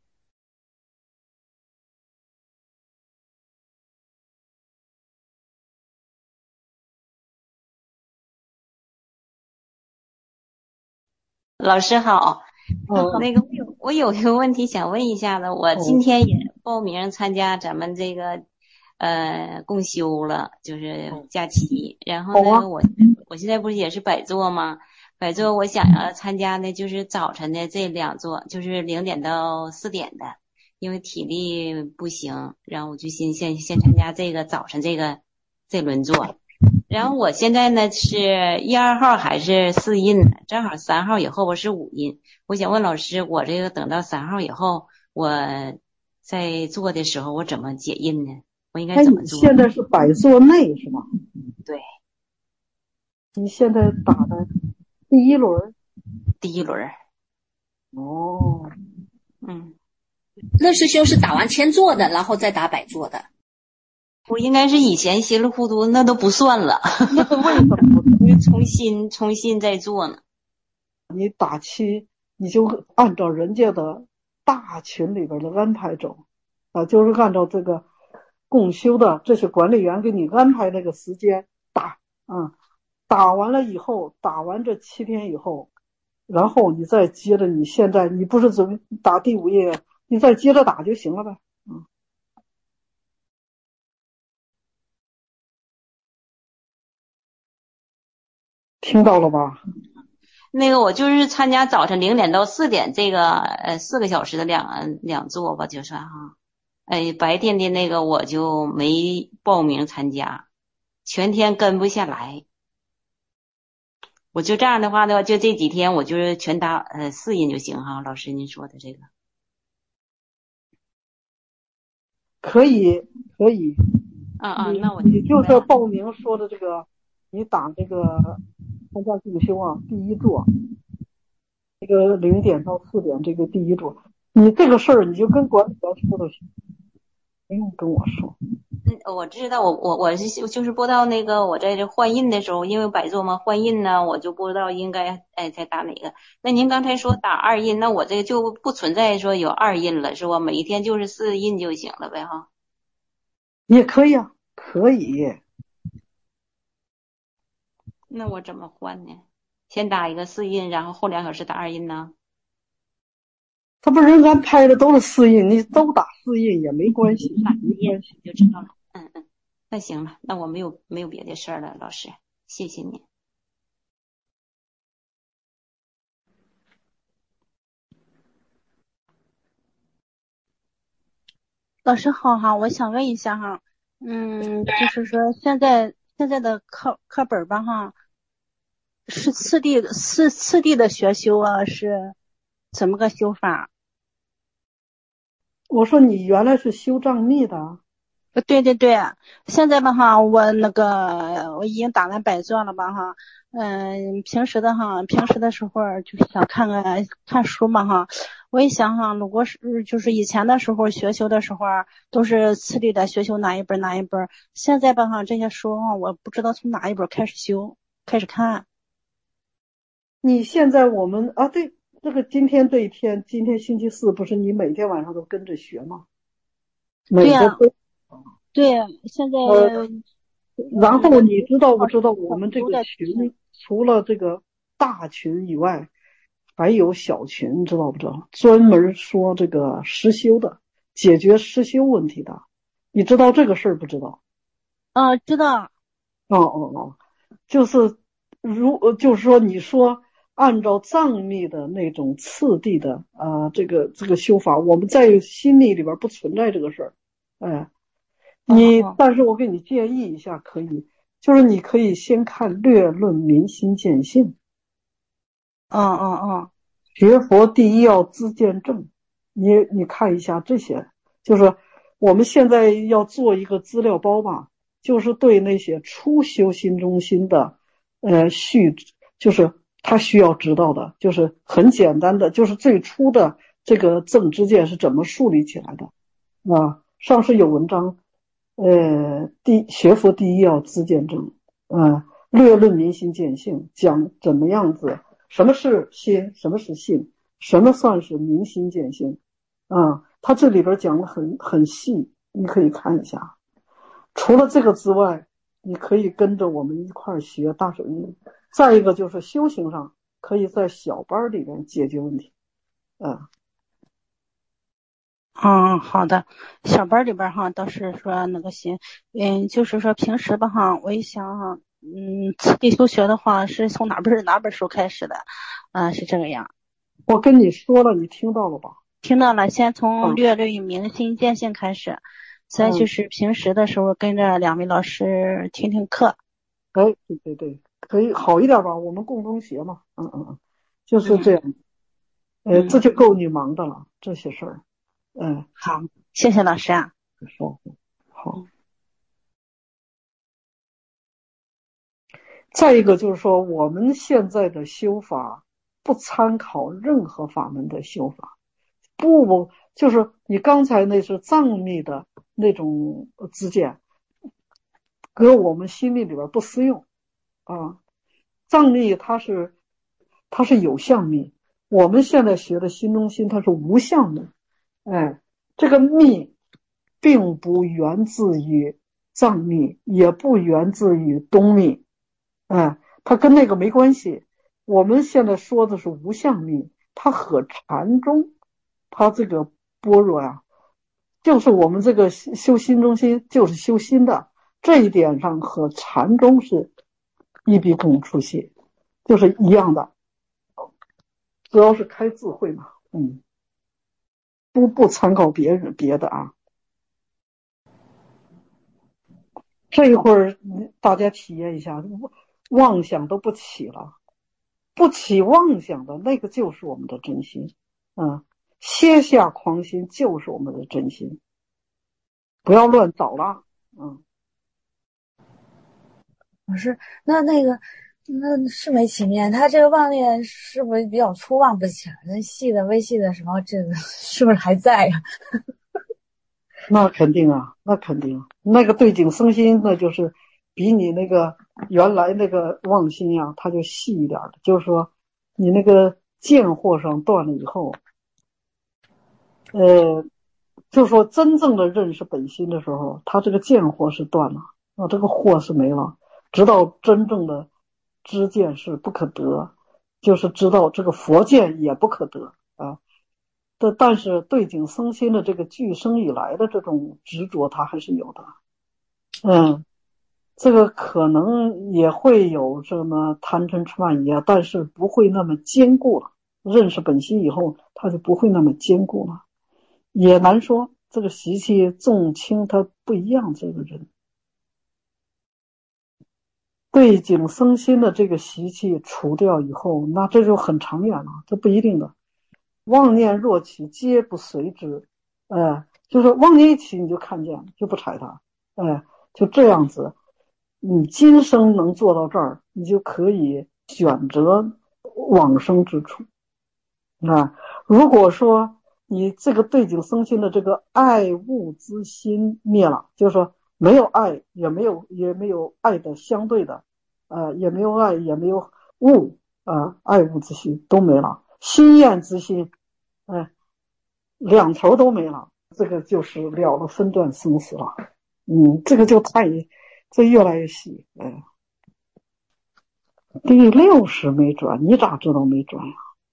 老师好， 哦， 那个我有我有一个问题想问一下子，我今天也报名参加咱们这个呃共修了，就是假期。然后呢，我我现在不是也是百座吗？百座我想要参加的就是早晨的这两座，就是零点到四点的，因为体力不行，然后我就先先先参加这个早晨这个这轮座。然后我现在呢是一二号还是四印呢？正好三号以后我是五印。我想问老师，我这个等到三号以后，我在做的时候我怎么解印呢？我应该怎么做？ 现在是百座内是吧？ 对。 你现在打的第一轮？ 第一轮。 哦。 嗯。 乐师兄是打完千座的，然后再打百座的。 我应该是以前稀里糊涂那都不算了， 那为什么重新重新再做呢？ 你打七，你就按照人家的大群里边的安排走啊，就是按照这个共修的这些管理员给你安排那个时间打啊，打完了以后，打完这七天以后，然后你再接着，你现在你不是准备打第五页，你再接着打就行了呗。嗯。听到了吧？ 那个我就是参加早晨零点到四点这个呃四个小时的两两座吧，就算哈。哎，白天的那个我就没报名参加，全天跟不下来。我就这样的话呢，就这几天我就是全打呃四印就行哈。老师您说的这个可以可以。 啊啊，那我你就是报名说的这个，你打这个参加共修啊，第一座，这个零点到四点这个第一座，你这个事儿你就跟管理员说就行，不用跟我说。 嗯，我知道，我我我是就是不知道那个我在这换印的时候，因为百座嘛换印呢，我就不知道应该哎再打哪个。那您刚才说打二印，那我这个就不存在说有二印了，是吧？每一天就是四印就行了呗哈。 也可以啊，可以。 那我怎么换呢？先打一个四印，然后后两小时打二印呢？ 他不是人安排的都是四印，你都打四印也没关系， 打四印就知道了。嗯嗯，那行了，那我没有没有别的事儿了，老师，谢谢你。 老师好哈，我想问一下哈，嗯，就是说现在现在的课课本吧哈，是次第的次次第的学修啊，是怎么个修法？ 我说你原来是修藏密的。 对对对，现在吧哈，我那个我已经打完百座了吧哈，嗯，平时的哈，平时的时候就想看看看书嘛哈，我一想哈，如果是就是以前的时候学修的时候都是次第的学修哪一本哪一本，现在吧哈，这些书哈，我不知道从哪一本开始修开始看。 你现在我们啊，对，这个今天这一天，今天星期四，不是你每天晚上都跟着学吗？ 对呀、啊。对，现在、 呃、然后你知道不知道我们这个群除了这个大群以外，还有小群，你知道不知道？专门说这个实修的，解决实修问题的，你知道这个事儿不知道？ 啊，知道。 哦哦哦，就是如就是说，你说按照藏密的那种次第的啊、呃，这个这个修法，我们在心密里边不存在这个事儿，哎。你，但是我给你建议一下，可以，就是你可以先看《略论民心见性》。 嗯嗯嗯。 学佛第一要自见正，你你看一下这些，就是我们现在要做一个资料包吧，就是对那些初修心中心的，呃，续，就是他需要知道的就是很简单的，就是最初的这个正知见是怎么树立起来的啊。上师有文章，呃，第学佛第一要知见正，啊，略论明心见性，讲怎么样子，什么是心，什么是性，什么算是明心见性啊。他这里边讲的很很细，你可以看一下。除了这个之外，你可以跟着我们一块儿学大手印。再一个就是修行上，可以在小班里面解决问题。嗯， 嗯，好的。小班里边哈，倒是说那个行，嗯，就是说平时吧哈，我一想哈，嗯，次第修学的话是从哪本哪本书开始的？嗯、呃，是这个样。 我跟你说了，你听到了吧？ 听到了，先从略略明心见性开始。再就是平时的时候跟着两位老师听听课。 哎，对对对，可以好一点吧？我们共同学嘛，嗯嗯嗯，就是这样。嗯、呃，这就够你忙的了，这些事儿。嗯， 好，谢谢老师啊。 好，好。再一个就是说，我们现在的修法不参考任何法门的修法，不，就是你刚才那是藏密的那种知见，搁我们心密里边不适用啊。藏密它是它是有相密，我们现在学的心中心它是无相密。哎，这个密并不源自于藏密，也不源自于东密，哎，它跟那个没关系。我们现在说的是无相密，它和禅宗，它这个般若呀、啊，就是我们这个修心中心，就是修心的这一点上和禅宗是一笔共出系，就是一样的，主要是开智慧嘛，嗯，不不参考别人别的啊。这一会儿大家体验一下，妄想都不起了，不起妄想的那个就是我们的真心，嗯，歇下狂心就是我们的真心，不要乱找了，嗯。 老师，那那个那是没起面，他这个妄念是不是比较粗妄不起来？那细的微细的什么这个是不是还在呀、啊？ 那肯定啊，那肯定，那个对境生心，那就是比你那个原来那个妄心呀、啊，它就细一点的。就是说，你那个见惑上断了以后，呃，就是说真正的认识本心的时候，它这个见惑是断了，啊，这个惑是没了，直到真正的知见是不可得，就是知道这个佛见也不可得啊。但是对境生心的这个俱生以来的这种执着，它还是有的。嗯，这个可能也会有什么贪嗔痴慢疑啊，但是不会那么坚固了。认识本心以后，它就不会那么坚固了。也难说，这个习气重轻它不一样。这个人对境生心的这个习气除掉以后，那这就很长远了，这不一定的。妄念若起，皆不随之，呃，就是妄念一起你就看见，就不睬它，呃，就这样子。你今生能做到这儿，你就可以选择往生之处。啊，如果说你这个对境生心的这个爱恶之心灭了，就是说没有爱，也没有也没有爱的相对的，呃，也没有爱，也没有恶，呃，爱恶之心都没了。心厌之心，哎，两头都没了，这个就是了了分段生死了。嗯，这个就太，这越来越细。哎，第六识没转，你咋知道没转呀？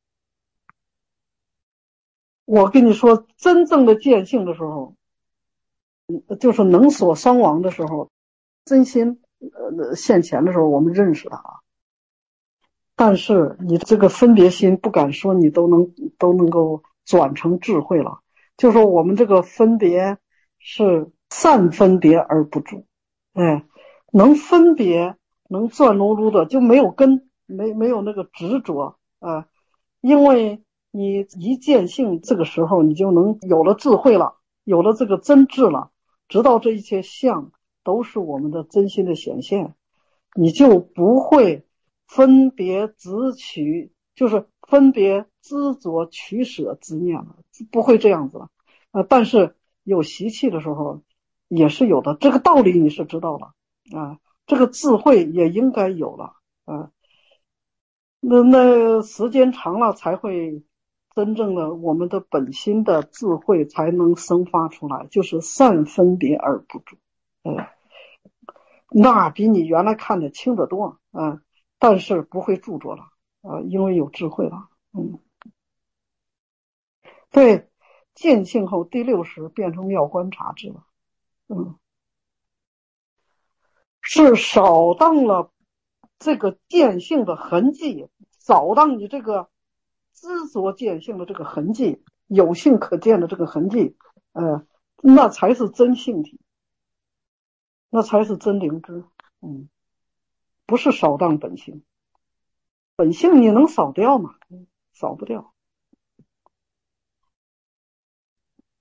我跟你说，真正的见性的时候，就是能所伤亡的时候，真心呃现前的时候，我们认识它啊。但是你这个分别心不敢说你都能都能够转成智慧了，就说我们这个分别是散分别而不住，哎，能分别能转噜噜的就没有根，没没有那个执着啊，因为你一见性，这个时候你就能有了智慧了，有了这个真智了，直到这一切相都是我们的真心的显现，你就不会分别执取，就是分别执着取舍执念了，不会这样子了。呃，但是有习气的时候也是有的，这个道理你是知道了啊，这个智慧也应该有了啊。那那时间长了才会真正的我们的本心的智慧才能生发出来，就是善分别而不住。呃，那比你原来看的轻得多啊，但是不会著作了啊，因为有智慧了。嗯，对，见性后第六识变成妙观察智了。嗯，是扫荡了这个见性的痕迹，扫荡你这个执着见性的这个痕迹，有性可见的这个痕迹，呃，那才是真性体，那才是真灵知。嗯，不是扫荡本性，本性你能扫掉吗？扫不掉。